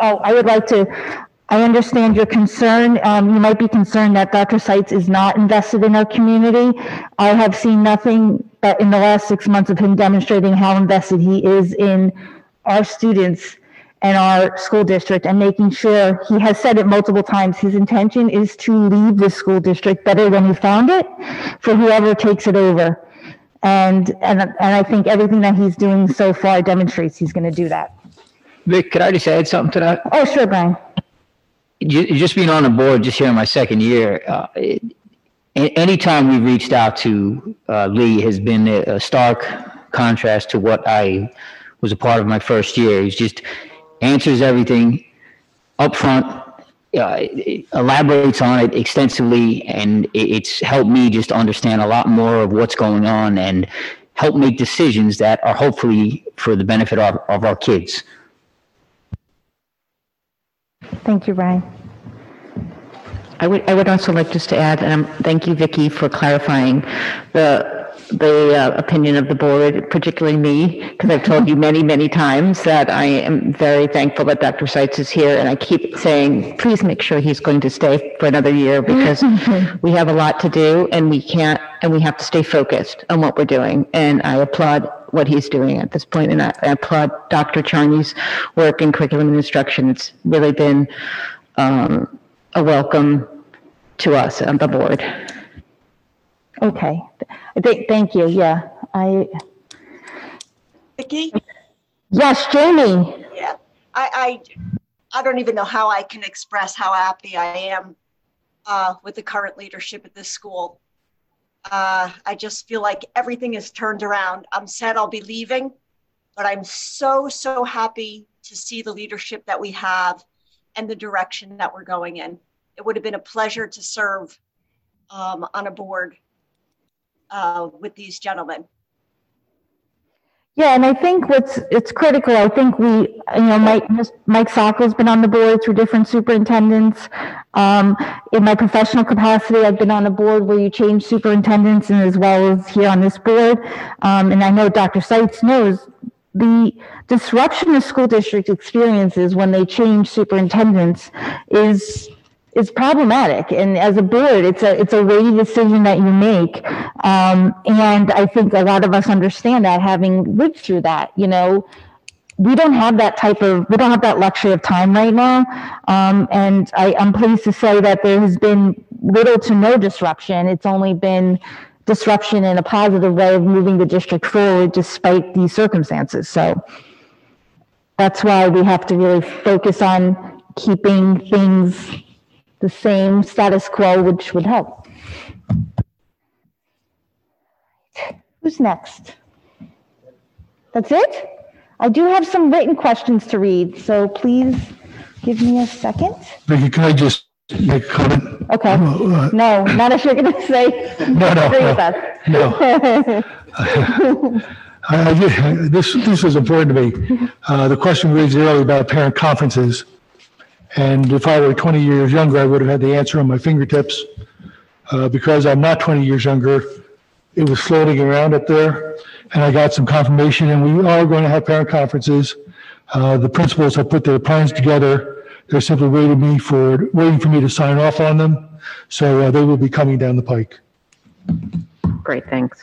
I understand your concern. You might be concerned that Dr. Seitz is not invested in our community. I have seen nothing but in the last 6 months of him demonstrating how invested he is in our students and our school district, and making sure, he has said it multiple times, his intention is to leave the school district better than he found it for whoever takes it over. And I think everything that he's doing so far demonstrates he's going to do that. Vic, could I just add something to that? Oh, sure, Brian. Just being on the board, just here in my second year, anytime we've reached out to Lee has been a stark contrast to what I was a part of my first year. He's just answers everything up front, elaborates on it extensively, and it's helped me just understand a lot more of what's going on and help make decisions that are hopefully for the benefit of our kids. Thank you, Ryan. I would also like just to add, and thank you, Vicki, for clarifying the opinion of the board, particularly me, because I've told you many, many times that I am very thankful that Dr. Seitz is here, and I keep saying, please make sure he's going to stay for another year, because we have a lot to do, and we have to stay focused on what we're doing, and I applaud what he's doing at this point, and I applaud Dr. Charney's work in curriculum and instruction. It's really been a welcome to us on the board. Okay, thank you. Yeah, Vicki? Yes, Jamie. Yeah, I don't even know how I can express how happy I am with the current leadership at this school. I just feel like everything is turned around. I'm sad I'll be leaving, but I'm so happy to see the leadership that we have and the direction that we're going in. It would have been a pleasure to serve on a board with these gentlemen. Yeah, and I think it's critical. I think Mike Sockel's been on the board through different superintendents. In my professional capacity, I've been on a board where you change superintendents, and as well as here on this board. And I know Dr. Seitz knows the disruption the school district experiences when they change superintendents is problematic, and as a board, it's a weighty decision that you make, and I think a lot of us understand that, having lived through that. We don't have that luxury of time right now, and I'm pleased to say that there has been little to no disruption. It's only been disruption in a positive way of moving the district forward despite these circumstances. So that's why we have to really focus on keeping things the same status quo, which would help. Who's next? That's it? I do have some written questions to read, so please give me a second. Vicki, can I just make a comment? Okay. No, not if you're going to say agree with us. No. This is important to me. The question raised earlier about parent conferences. And if I were 20 years younger, I would have had the answer on my fingertips. Because I'm not 20 years younger, it was floating around up there, and I got some confirmation, and we are going to have parent conferences. The principals have put their plans together. They're simply waiting for me to sign off on them. So they will be coming down the pike. Great, thanks.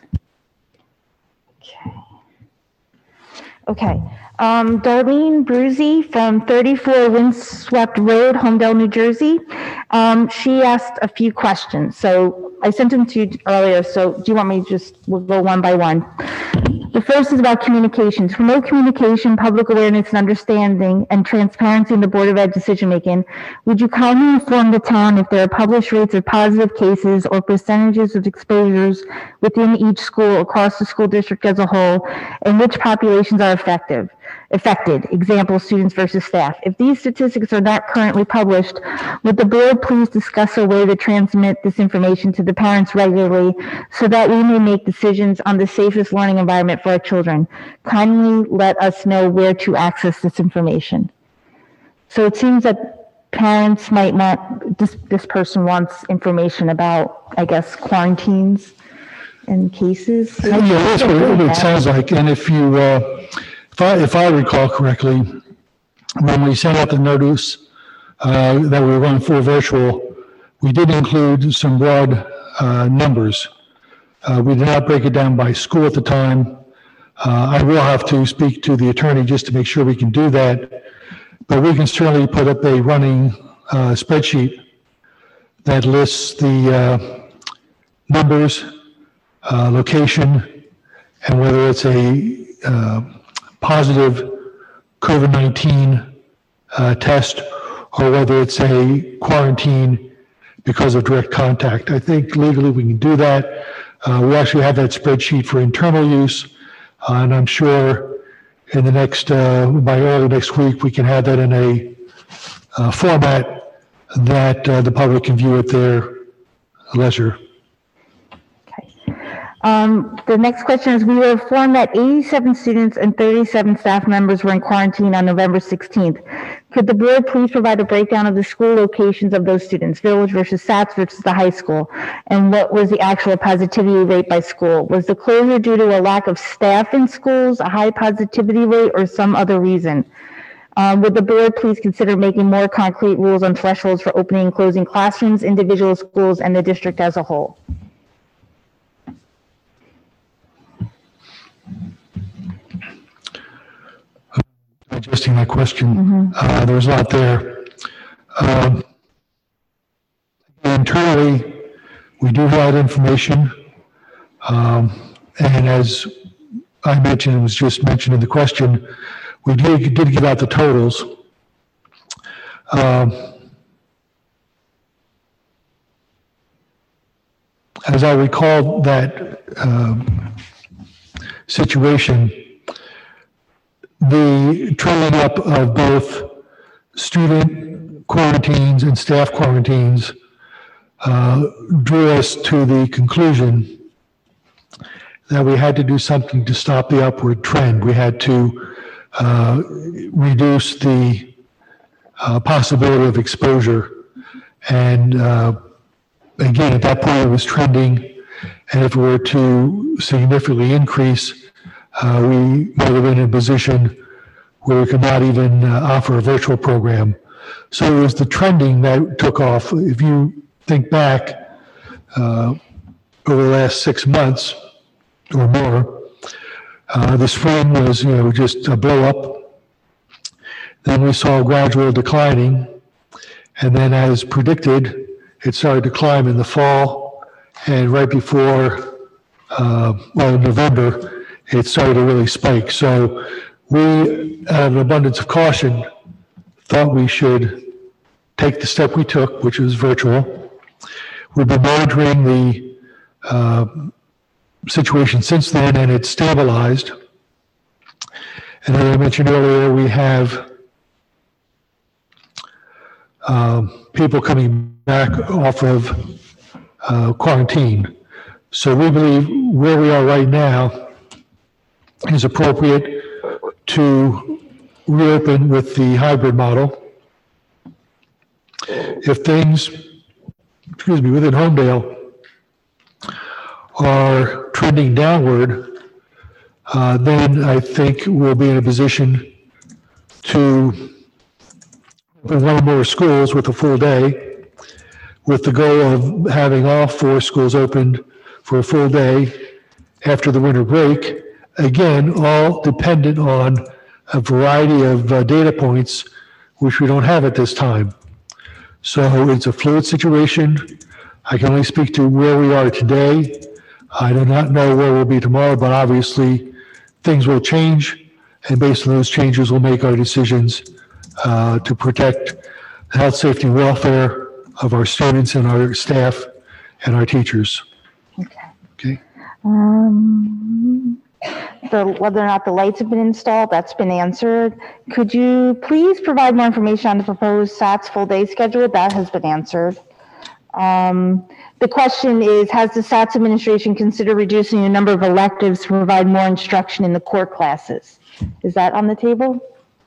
Okay. Darlene Bruzy from 34 Windswept Road, Homedale, New Jersey. She asked a few questions. So I sent them to you earlier. So do you want me to we'll go one by one? The first is about communication. To promote communication, public awareness, and understanding and transparency in the Board of Ed decision-making, would you kindly inform the town if there are published rates of positive cases or percentages of exposures within each school across the school district as a whole, and which populations are affected? Example, students versus staff. If these statistics are not currently published, would the board please discuss a way to transmit this information to the parents regularly so that we may make decisions on the safest learning environment for our children? Kindly let us know where to access this information. So it seems that parents might want, this person wants information about, I guess, quarantines and cases. Yeah, that's what it sounds like. And if I recall correctly, when we sent out the notice that we were going full virtual, we did include some broad numbers. We did not break it down by school at the time. I will have to speak to the attorney just to make sure we can do that. But we can certainly put up a running spreadsheet that lists the numbers, location, and whether it's a positive COVID-19 test or whether it's a quarantine because of direct contact. I think legally we can do that. We actually have that spreadsheet for internal use, and I'm sure in the next, by early next week, we can have that in a format that the public can view at their leisure. The next question is, we were informed that 87 students and 37 staff members were in quarantine on November 16th. Could the board please provide a breakdown of the school locations of those students, Village versus SATS versus the high school? And what was the actual positivity rate by school? Was the closure due to a lack of staff in schools, a high positivity rate, or some other reason? Would the board please consider making more concrete rules on thresholds for opening and closing classrooms, individual schools, and the district as a whole? Digesting my question, there was a lot there. Internally, we do have information, and as I mentioned, it was just mentioned in the question, we did give out the totals. As I recall that situation, the trending up of both student quarantines and staff quarantines drew us to the conclusion that we had to do something to stop the upward trend. We had to reduce the possibility of exposure. And again, at that point it was trending, and if it were to significantly increase, we might have been in a position where we could not even offer a virtual program. So it was the trending that took off. If you think back over the last 6 months or more, the spring was, just a blow up. Then we saw gradual declining, and then as predicted, it started to climb in the fall, and right before, in November, it started to really spike. So we, out of an abundance of caution, thought we should take the step we took, which was virtual. We've been monitoring the situation since then, and it's stabilized. And as I mentioned earlier, we have people coming back off of quarantine. So we believe where we are right now is appropriate to reopen with the hybrid model. If things, within Homedale are trending downward, then I think we'll be in a position to open one or more schools with a full day, with the goal of having all 4 schools opened for a full day after the winter break. Again, all dependent on a variety of data points, which we don't have at this time. So it's a fluid situation. I can only speak to where we are today. I do not know where we'll be tomorrow, but obviously things will change, and based on those changes, we'll make our decisions to protect the health, safety, and welfare of our students and our staff and our teachers. Okay. Whether or not the lights have been installed, that's been answered. Could you please provide more information on the proposed SATS full day schedule? That has been answered. The question is, has the SATS administration considered reducing the number of electives to provide more instruction in the core classes? Is that on the table?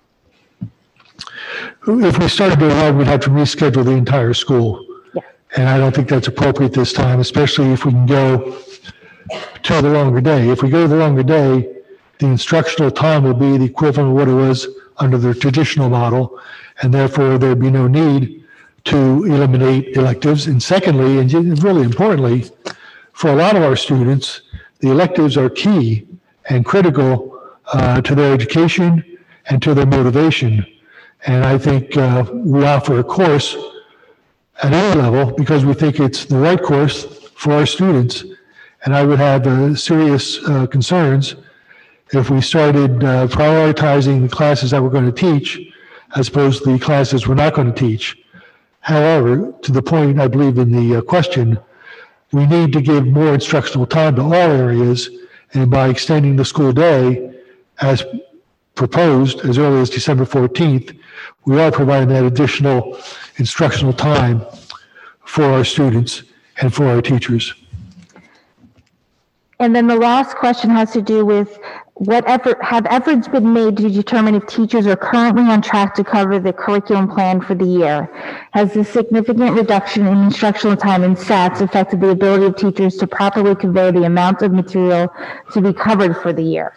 If we started doing that, we'd have to reschedule the entire school. Yeah. And I don't think that's appropriate this time, especially if we can go to the longer day. If we go to the longer day, the instructional time will be the equivalent of what it was under the traditional model, and therefore there'd be no need to eliminate electives. And secondly, and really importantly, for a lot of our students, the electives are key and critical to their education and to their motivation. And I think we offer a course at any level because we think it's the right course for our students. And I would have serious concerns if we started prioritizing the classes that we're going to teach as opposed to the classes we're not going to teach. However, to the point I believe in the question, we need to give more instructional time to all areas, and by extending the school day as proposed as early as December 14th, we are providing that additional instructional time for our students and for our teachers. And then the last question has to do with have efforts been made to determine if teachers are currently on track to cover the curriculum plan for the year? Has the significant reduction in instructional time in SATs affected the ability of teachers to properly convey the amount of material to be covered for the year?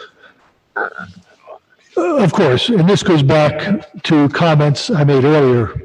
Of course, and this goes back to comments I made earlier.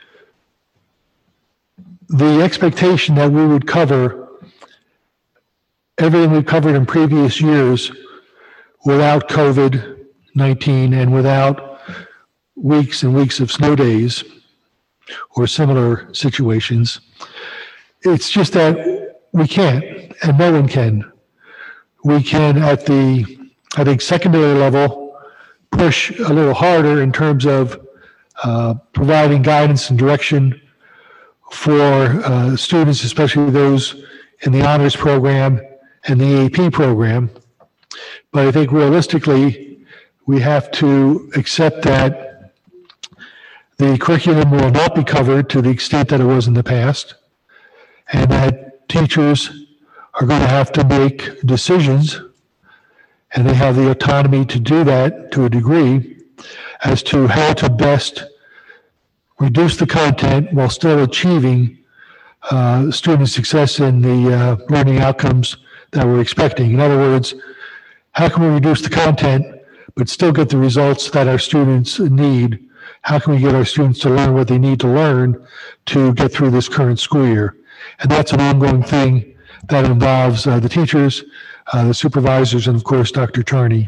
The expectation that we would cover everything we've covered in previous years without COVID-19 and without weeks and weeks of snow days or similar situations. It's just that we can't, and no one can. We can, at the, I think, secondary level, push a little harder in terms of providing guidance and direction for students, especially those in the honors program and the AP program. But I think realistically, we have to accept that the curriculum will not be covered to the extent that it was in the past, and that teachers are going to have to make decisions, and they have the autonomy to do that to a degree, as to how to best reduce the content while still achieving student success in the learning outcomes that we're expecting. In other words, how can we reduce the content but still get the results that our students need? How can we get our students to learn what they need to learn to get through this current school year? And that's an ongoing thing that involves the teachers, the supervisors, and of course, Dr. Charney.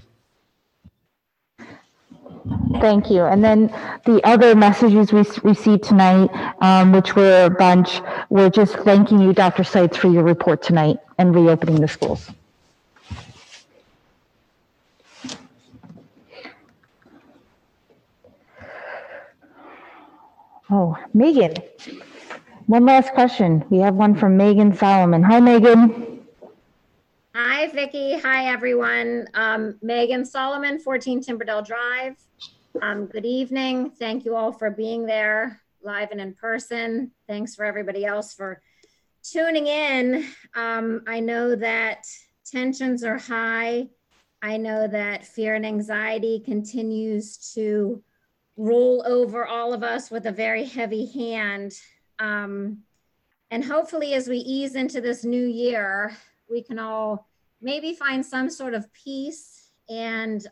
Thank you. And then the other messages we received tonight, which were a bunch, were just thanking you, Dr. Seitz, for your report tonight and reopening the schools. Oh, Megan, one last question. We have one from Megan Solomon. Hi, Megan. Hi, Vicki. Hi, everyone. Megan Solomon, 14 Timberdale Drive. Good evening. Thank you all for being there live and in person. Thanks for everybody else for tuning in. I know that tensions are high. I know that fear and anxiety continues to roll over all of us with a very heavy hand. And hopefully as we ease into this new year, we can all maybe find some sort of peace and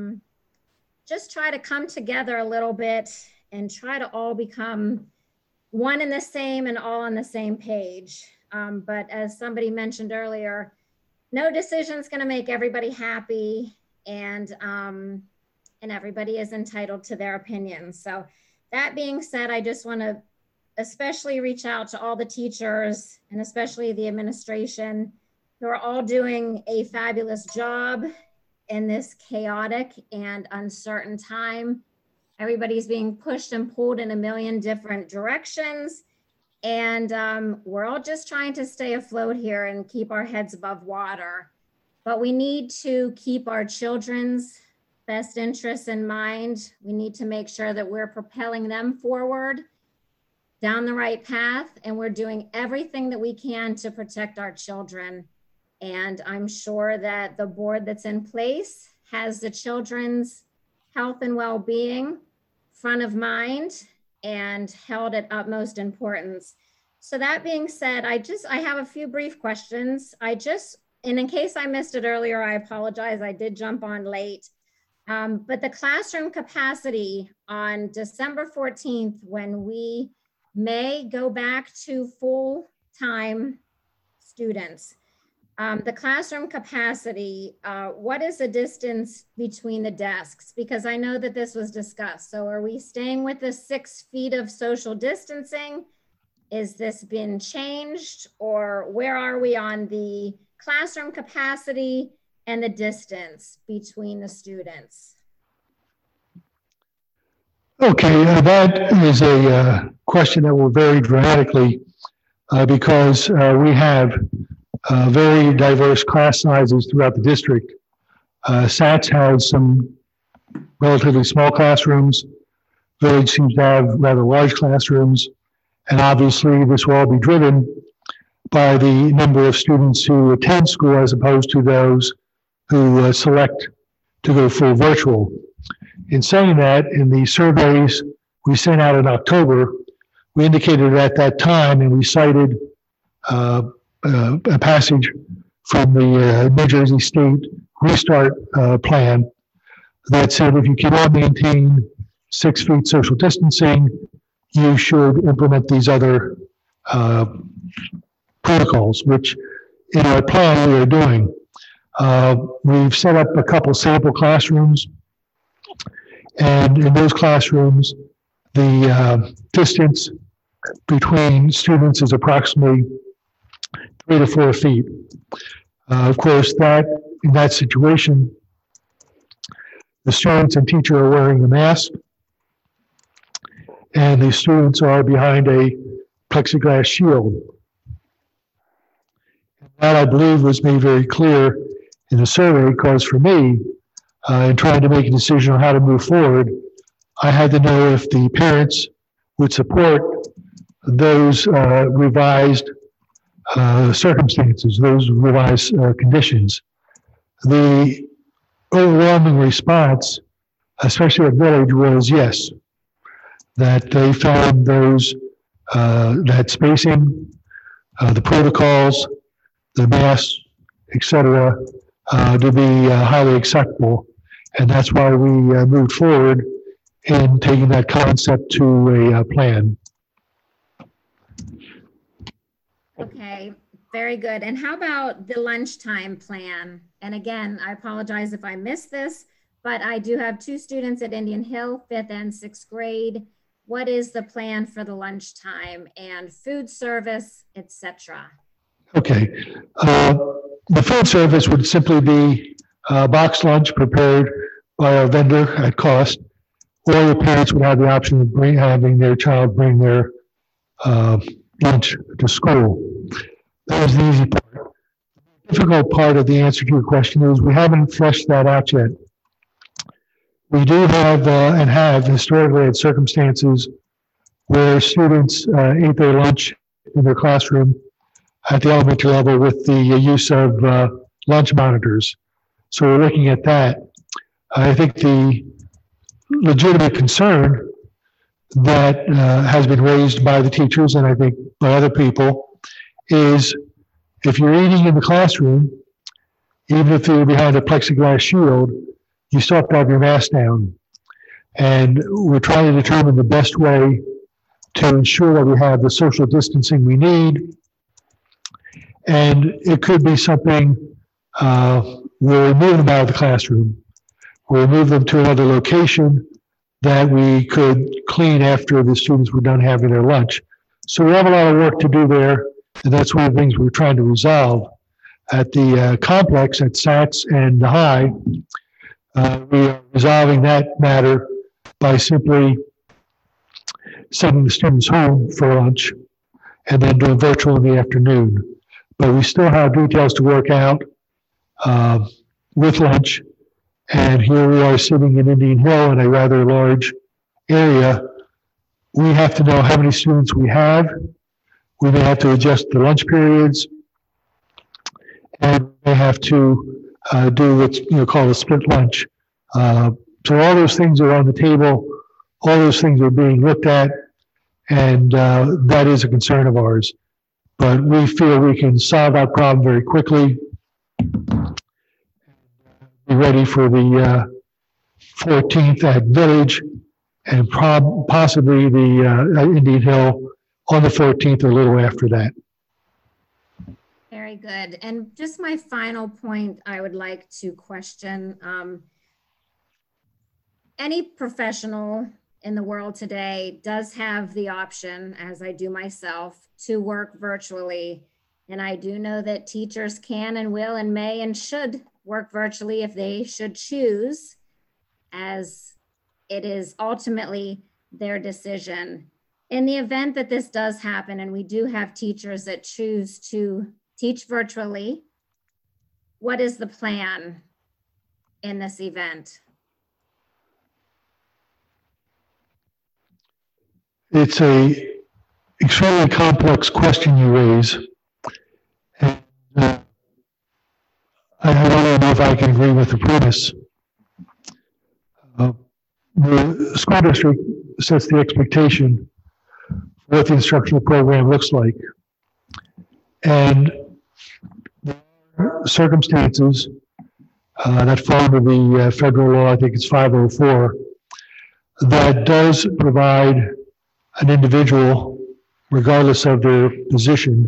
just try to come together a little bit and try to all become one and the same and all on the same page. But as somebody mentioned earlier, no decision is going to make everybody happy, and everybody is entitled to their opinions. So that being said, I just want to especially reach out to all the teachers and especially the administration who are all doing a fabulous job in this chaotic and uncertain time. Everybody's being pushed and pulled in a million different directions. And we're all just trying to stay afloat here and keep our heads above water. But we need to keep our children's best interests in mind. We need to make sure that we're propelling them forward down the right path, and we're doing everything that we can to protect our children. And I'm sure that the board that's in place has the children's health and well-being front of mind and held at utmost importance. So that being said, I have a few brief questions. And in case I missed it earlier, I apologize, I did jump on late. But the classroom capacity on December 14th, when we may go back to full-time students, the classroom capacity, what is the distance between the desks? Because I know that this was discussed. So are we staying with the 6 feet of social distancing? Is this been changed? Or where are we on the classroom capacity and the distance between the students? Okay, that is a question that will vary dramatically because we have very diverse class sizes throughout the district. SATS has some relatively small classrooms. Village seems to have rather large classrooms. And obviously this will all be driven by the number of students who attend school as opposed to those who select to go full virtual. In saying that, in the surveys we sent out in October, we indicated at that time, and we cited a passage from the New Jersey State Restart Plan that said if you cannot maintain 6 feet social distancing, you should implement these other protocols, which in our plan we are doing. We've set up a couple sample classrooms, and in those classrooms, the distance between students is approximately 3 to 4 feet. Of course, in that situation, the students and teacher are wearing a mask, and the students are behind a plexiglass shield. That, I believe, was made very clear in the survey, because for me, in trying to make a decision on how to move forward, I had to know if the parents would support those revised circumstances, those revised conditions. The overwhelming response, especially at Village, was yes, that they found those, that spacing, the protocols, the masks, etc., to be highly acceptable. And that's why we moved forward in taking that concept to a plan. Okay, very good. And how about the lunchtime plan? And again, I apologize if I missed this, but I do have 2 students at Indian Hill, 5th and 6th grade. What is the plan for the lunchtime and food service, etc.? Okay. The food service would simply be a box lunch prepared by a vendor at cost, or the parents would have the option of having their child bring their lunch to school. That was the easy part. The difficult part of the answer to your question is we haven't fleshed that out yet. We do have and have historically had circumstances where students ate their lunch in their classroom at the elementary level with the use of lunch monitors. So we're looking at that. I think the legitimate concern that has been raised by the teachers, and I think by other people, is if you're eating in the classroom, even if you're behind a plexiglass shield, you still have to have your mask down. And we're trying to determine the best way to ensure that we have the social distancing we need. And it could be something where we move them out of the classroom, we'll move them to another location that we could clean after the students were done having their lunch. So we have a lot of work to do there, and that's one of the things we're trying to resolve. At the complex at SATS and the High, we are resolving that matter by simply sending the students home for lunch and then doing virtual in the afternoon. But we still have details to work out with lunch. And here we are sitting in Indian Hill in a rather large area. We have to know how many students we have. We may have to adjust the lunch periods. And we may have to do what's called a split lunch. So all those things are on the table. All those things are being looked at. And that is a concern of ours. But we feel we can solve that problem very quickly. Be ready for the 14th at Village and possibly the Indian Hill on the 14th or a little after that. Very good. And just my final point I would like to question. Any professional in the world today does have the option, as I do myself, to work virtually. And I do know that teachers can and will and may and should work virtually if they should choose, as it is ultimately their decision. In the event that this does happen, and we do have teachers that choose to teach virtually, what is the plan in this event? It's a extremely complex question you raise. I can agree with the premise. The school district sets the expectation for what the instructional program looks like. And there are circumstances that fall under the federal law, I think it's 504, that does provide an individual, regardless of their position,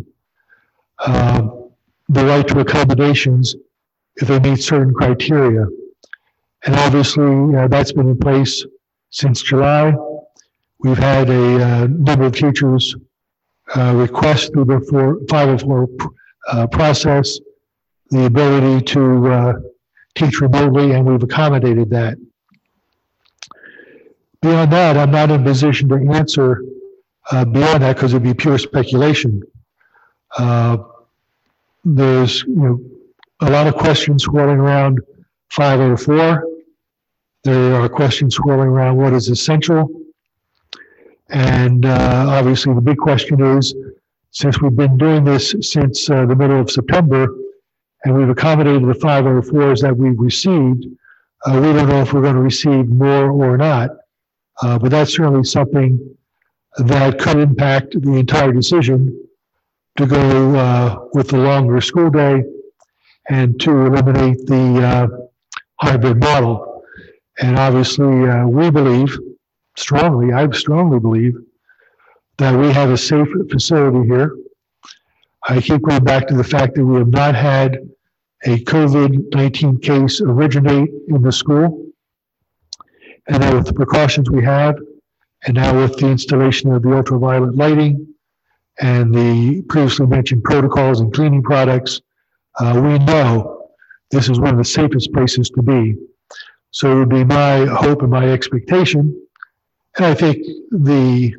the right to accommodations if they meet certain criteria. And obviously, that's been in place since July. We've had a number of teachers request through the 504 process the ability to teach remotely, and we've accommodated that. Beyond that, I'm not in a position to answer beyond that because it'd be pure speculation. There's a lot of questions swirling around 504. There are questions swirling around what is essential. And obviously the big question is, since we've been doing this since the middle of September, and we've accommodated the 504s that we've received, we don't know if we're going to receive more or not. But that's certainly something that could impact the entire decision to go with the longer school day and to eliminate the hybrid model. And obviously, we believe strongly, I strongly believe, that we have a safe facility here. I keep going back to the fact that we have not had a COVID-19 case originate in the school. And now with the precautions we have, and now with the installation of the ultraviolet lighting and the previously mentioned protocols and cleaning products, we know this is one of the safest places to be. So it would be my hope and my expectation, and I think the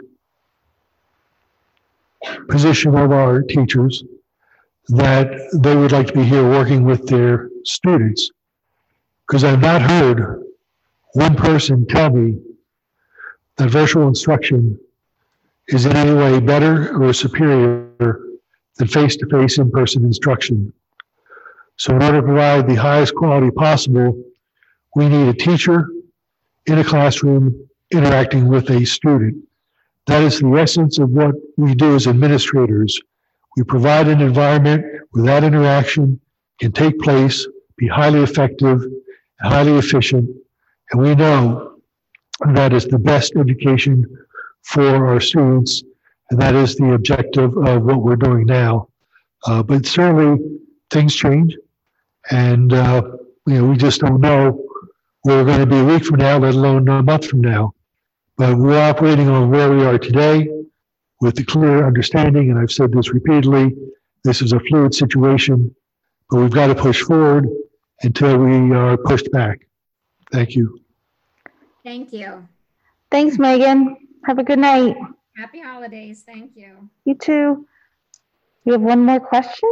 position of our teachers, that they would like to be here working with their students. Because I've not heard one person tell me that virtual instruction is in any way better or superior than face-to-face in-person instruction. So in order to provide the highest quality possible, we need a teacher in a classroom interacting with a student. That is the essence of what we do as administrators. We provide an environment where that interaction can take place, be highly effective, and highly efficient, and we know that is the best education for our students, and that is the objective of what we're doing now. But certainly things change, and we just don't know where we're going to be a week from now, let alone a month from now. But we're operating on where we are today with the clear understanding, and I've said this repeatedly, this is a fluid situation, but we've got to push forward until we are pushed back. Thank you. Thank you. Thanks, Megan. Have a good night. Happy holidays. Thank you. You too. We have one more question.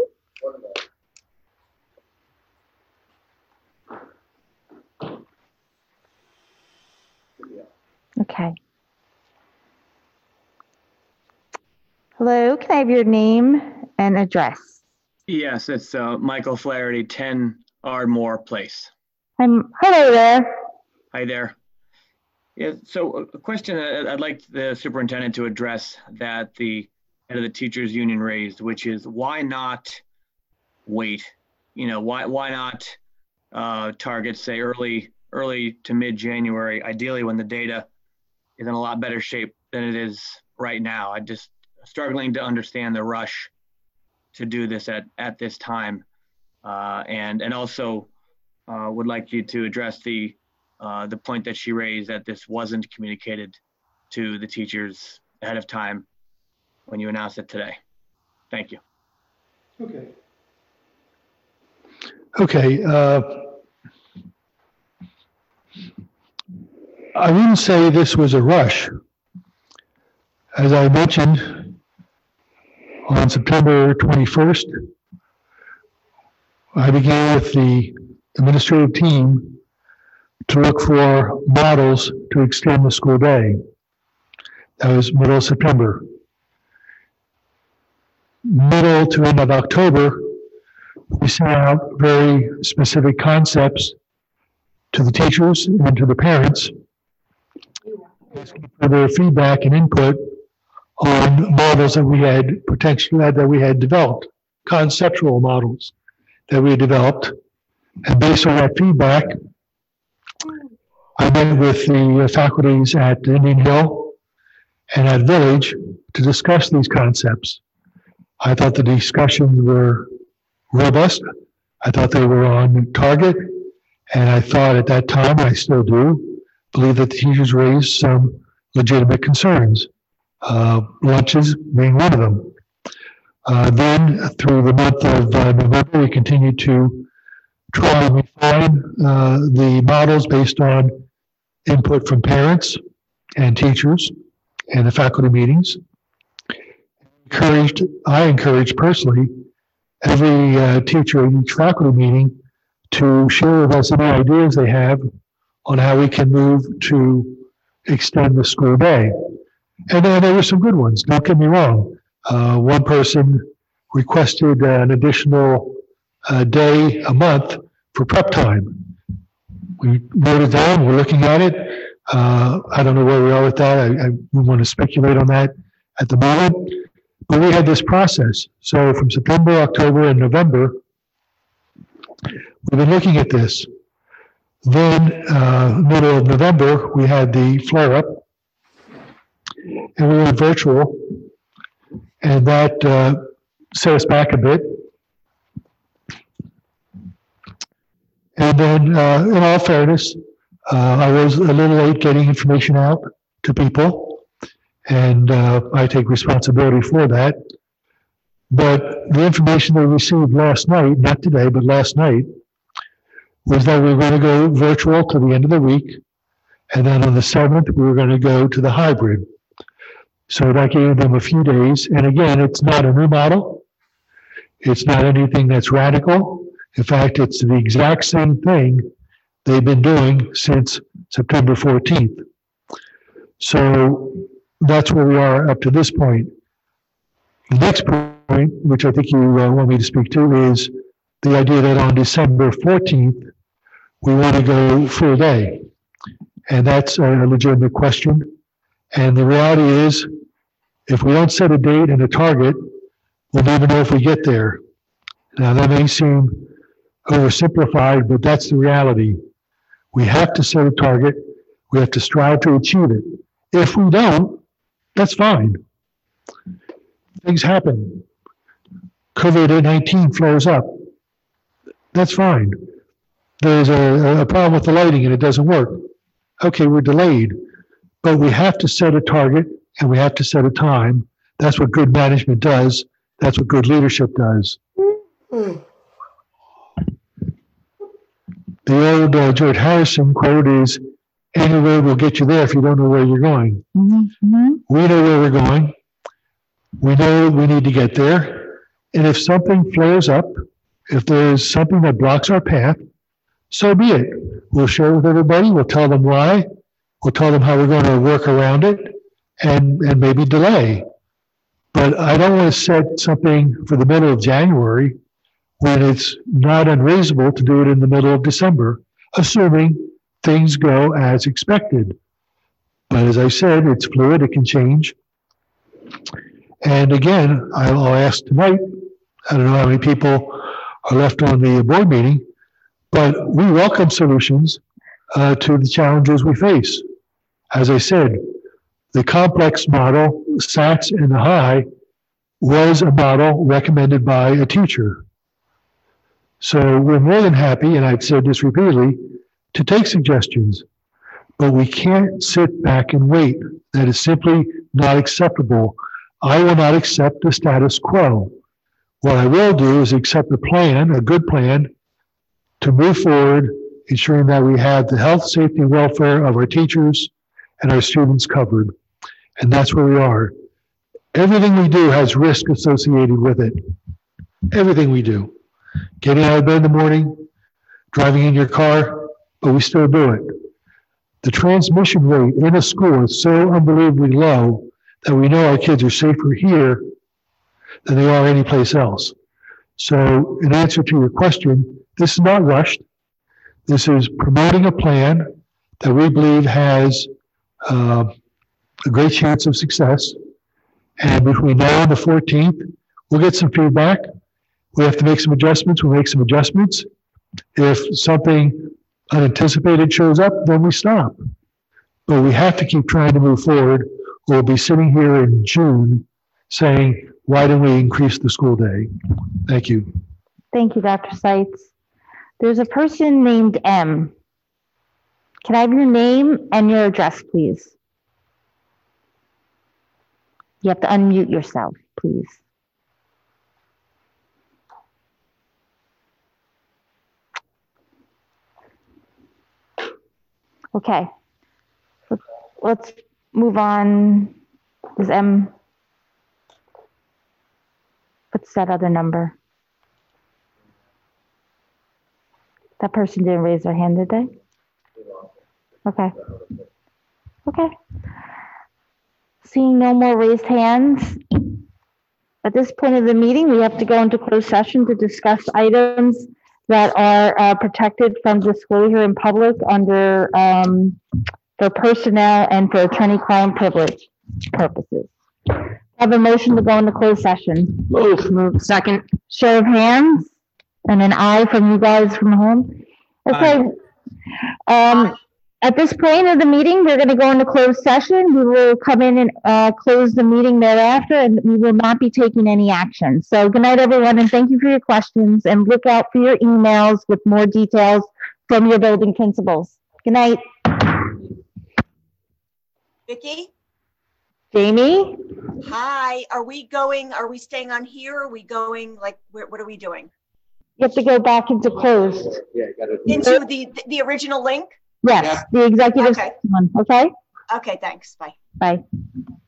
Okay. Hello, can I have your name and address? Yes, it's Michael Flaherty, 10 Ardmore Place. Hello there. Hi there. Yeah, so a question I'd like the superintendent to address that the head of the teachers union raised, which is why not wait? Why not target, say, early to mid-January, ideally when the data is in a lot better shape than it is right now. I just struggling to understand the rush to do this at this time, and also would like you to address the point that she raised that this wasn't communicated to the teachers ahead of time when you announced it today. Thank you. Okay. I wouldn't say this was a rush. As I mentioned, on September 21st, I began with the administrative team to look for models to extend the school day. That was middle of September. Middle to end of October, we sent out very specific concepts to the teachers and to the parents, asking for their feedback and input on models that we had developed, conceptual models that we had developed. And based on that feedback, I met with the faculties at Indian Hill and at Village to discuss these concepts. I thought the discussions were robust. I thought they were on target. And I thought at that time, I still do, believe that the teachers raised some legitimate concerns, lunches being one of them. Then through the month of November, we continued to try and refine the models based on input from parents and teachers and the faculty meetings. I encouraged personally every teacher at each faculty meeting to share with us any ideas they have on how we can move to extend the school day. And then there were some good ones, don't get me wrong. One person requested an additional day a month for prep time. We wrote it down, we're looking at it. I don't know where we are with that. I don't want to speculate on that at the moment. But we had this process. So from September, October, and November, we've been looking at this. Then, middle of November, we had the flare-up, and we went virtual, and that set us back a bit. And then, in all fairness, I was a little late getting information out to people, and I take responsibility for that. But the information they received last night, not today, but last night, was that we were going to go virtual to the end of the week, and then on the 7th, we were going to go to the hybrid. So that gave them a few days. And again, it's not a new model. It's not anything that's radical. In fact, it's the exact same thing they've been doing since September 14th. So that's where we are up to this point. The next point, which I think you want me to speak to, is the idea that on December 14th, we want to go full day. And that's a legitimate question. And the reality is, if we don't set a date and a target, we'll never know if we get there. Now, that may seem oversimplified, but that's the reality. We have to set a target. We have to strive to achieve it. If we don't, that's fine. Things happen. COVID-19 flares up. That's fine. There's a problem with the lighting and it doesn't work. Okay, we're delayed. But we have to set a target and we have to set a time. That's what good management does. That's what good leadership does. The old George Harrison quote is, any road will get you there if you don't know where you're going. Mm-hmm. We know where we're going. We know we need to get there. And if something flares up, if there's something that blocks our path, so be it. We'll share with everybody. We'll tell them why. We'll tell them how we're going to work around it and maybe delay. But I don't want to set something for the middle of January when it's not unreasonable to do it in the middle of December, assuming things go as expected. But as I said, it's fluid, it can change. And again, I'll ask tonight, I don't know how many people are left on the board meeting, but we welcome solutions to the challenges we face. As I said, the complex model, SATS and the high, was a model recommended by a teacher. So we're more than happy, and I've said this repeatedly, to take suggestions, but we can't sit back and wait. That is simply not acceptable. I will not accept the status quo. What I will do is accept a plan, a good plan, to move forward, ensuring that we have the health, safety, and welfare of our teachers and our students covered. And that's where we are. Everything we do has risk associated with it. Everything we do. Getting out of bed in the morning, driving in your car, but we still do it. The transmission rate in a school is so unbelievably low that we know our kids are safer here than they are anyplace else. So in answer to your question, this is not rushed. This is promoting a plan that we believe has a great chance of success. And between now and the 14th, we'll get some feedback. We have to make some adjustments. We'll make some adjustments. If something unanticipated shows up, then we stop. But we have to keep trying to move forward, or we'll be sitting here in June saying, why didn't we increase the school day? Thank you. Thank you, Dr. Seitz. There's a person named M. Can I have your name and your address, please? You have to unmute yourself, please. Okay. Let's move on. Is M? What's that other number? That person didn't raise their hand, did they? Okay. Okay. Seeing no more raised hands, at this point of the meeting, we have to go into closed session to discuss items that are protected from disclosure in public under for personnel and for attorney-client privilege purposes. I have a motion to go into closed session. Move. Second. Show of hands and an aye from you guys from home. Okay. At this point of the meeting, we're going to go into closed session. We will come in and close the meeting thereafter, and we will not be taking any action. So good night, everyone, and thank you for your questions, and look out for your emails with more details from your building principals. Good night. Vicki? Jamie? Hi, are we staying on here? Are we going, like, what are we doing? You have to go back into closed. Into the original link? Yes, the executive one, okay? Okay, thanks. Bye. Bye.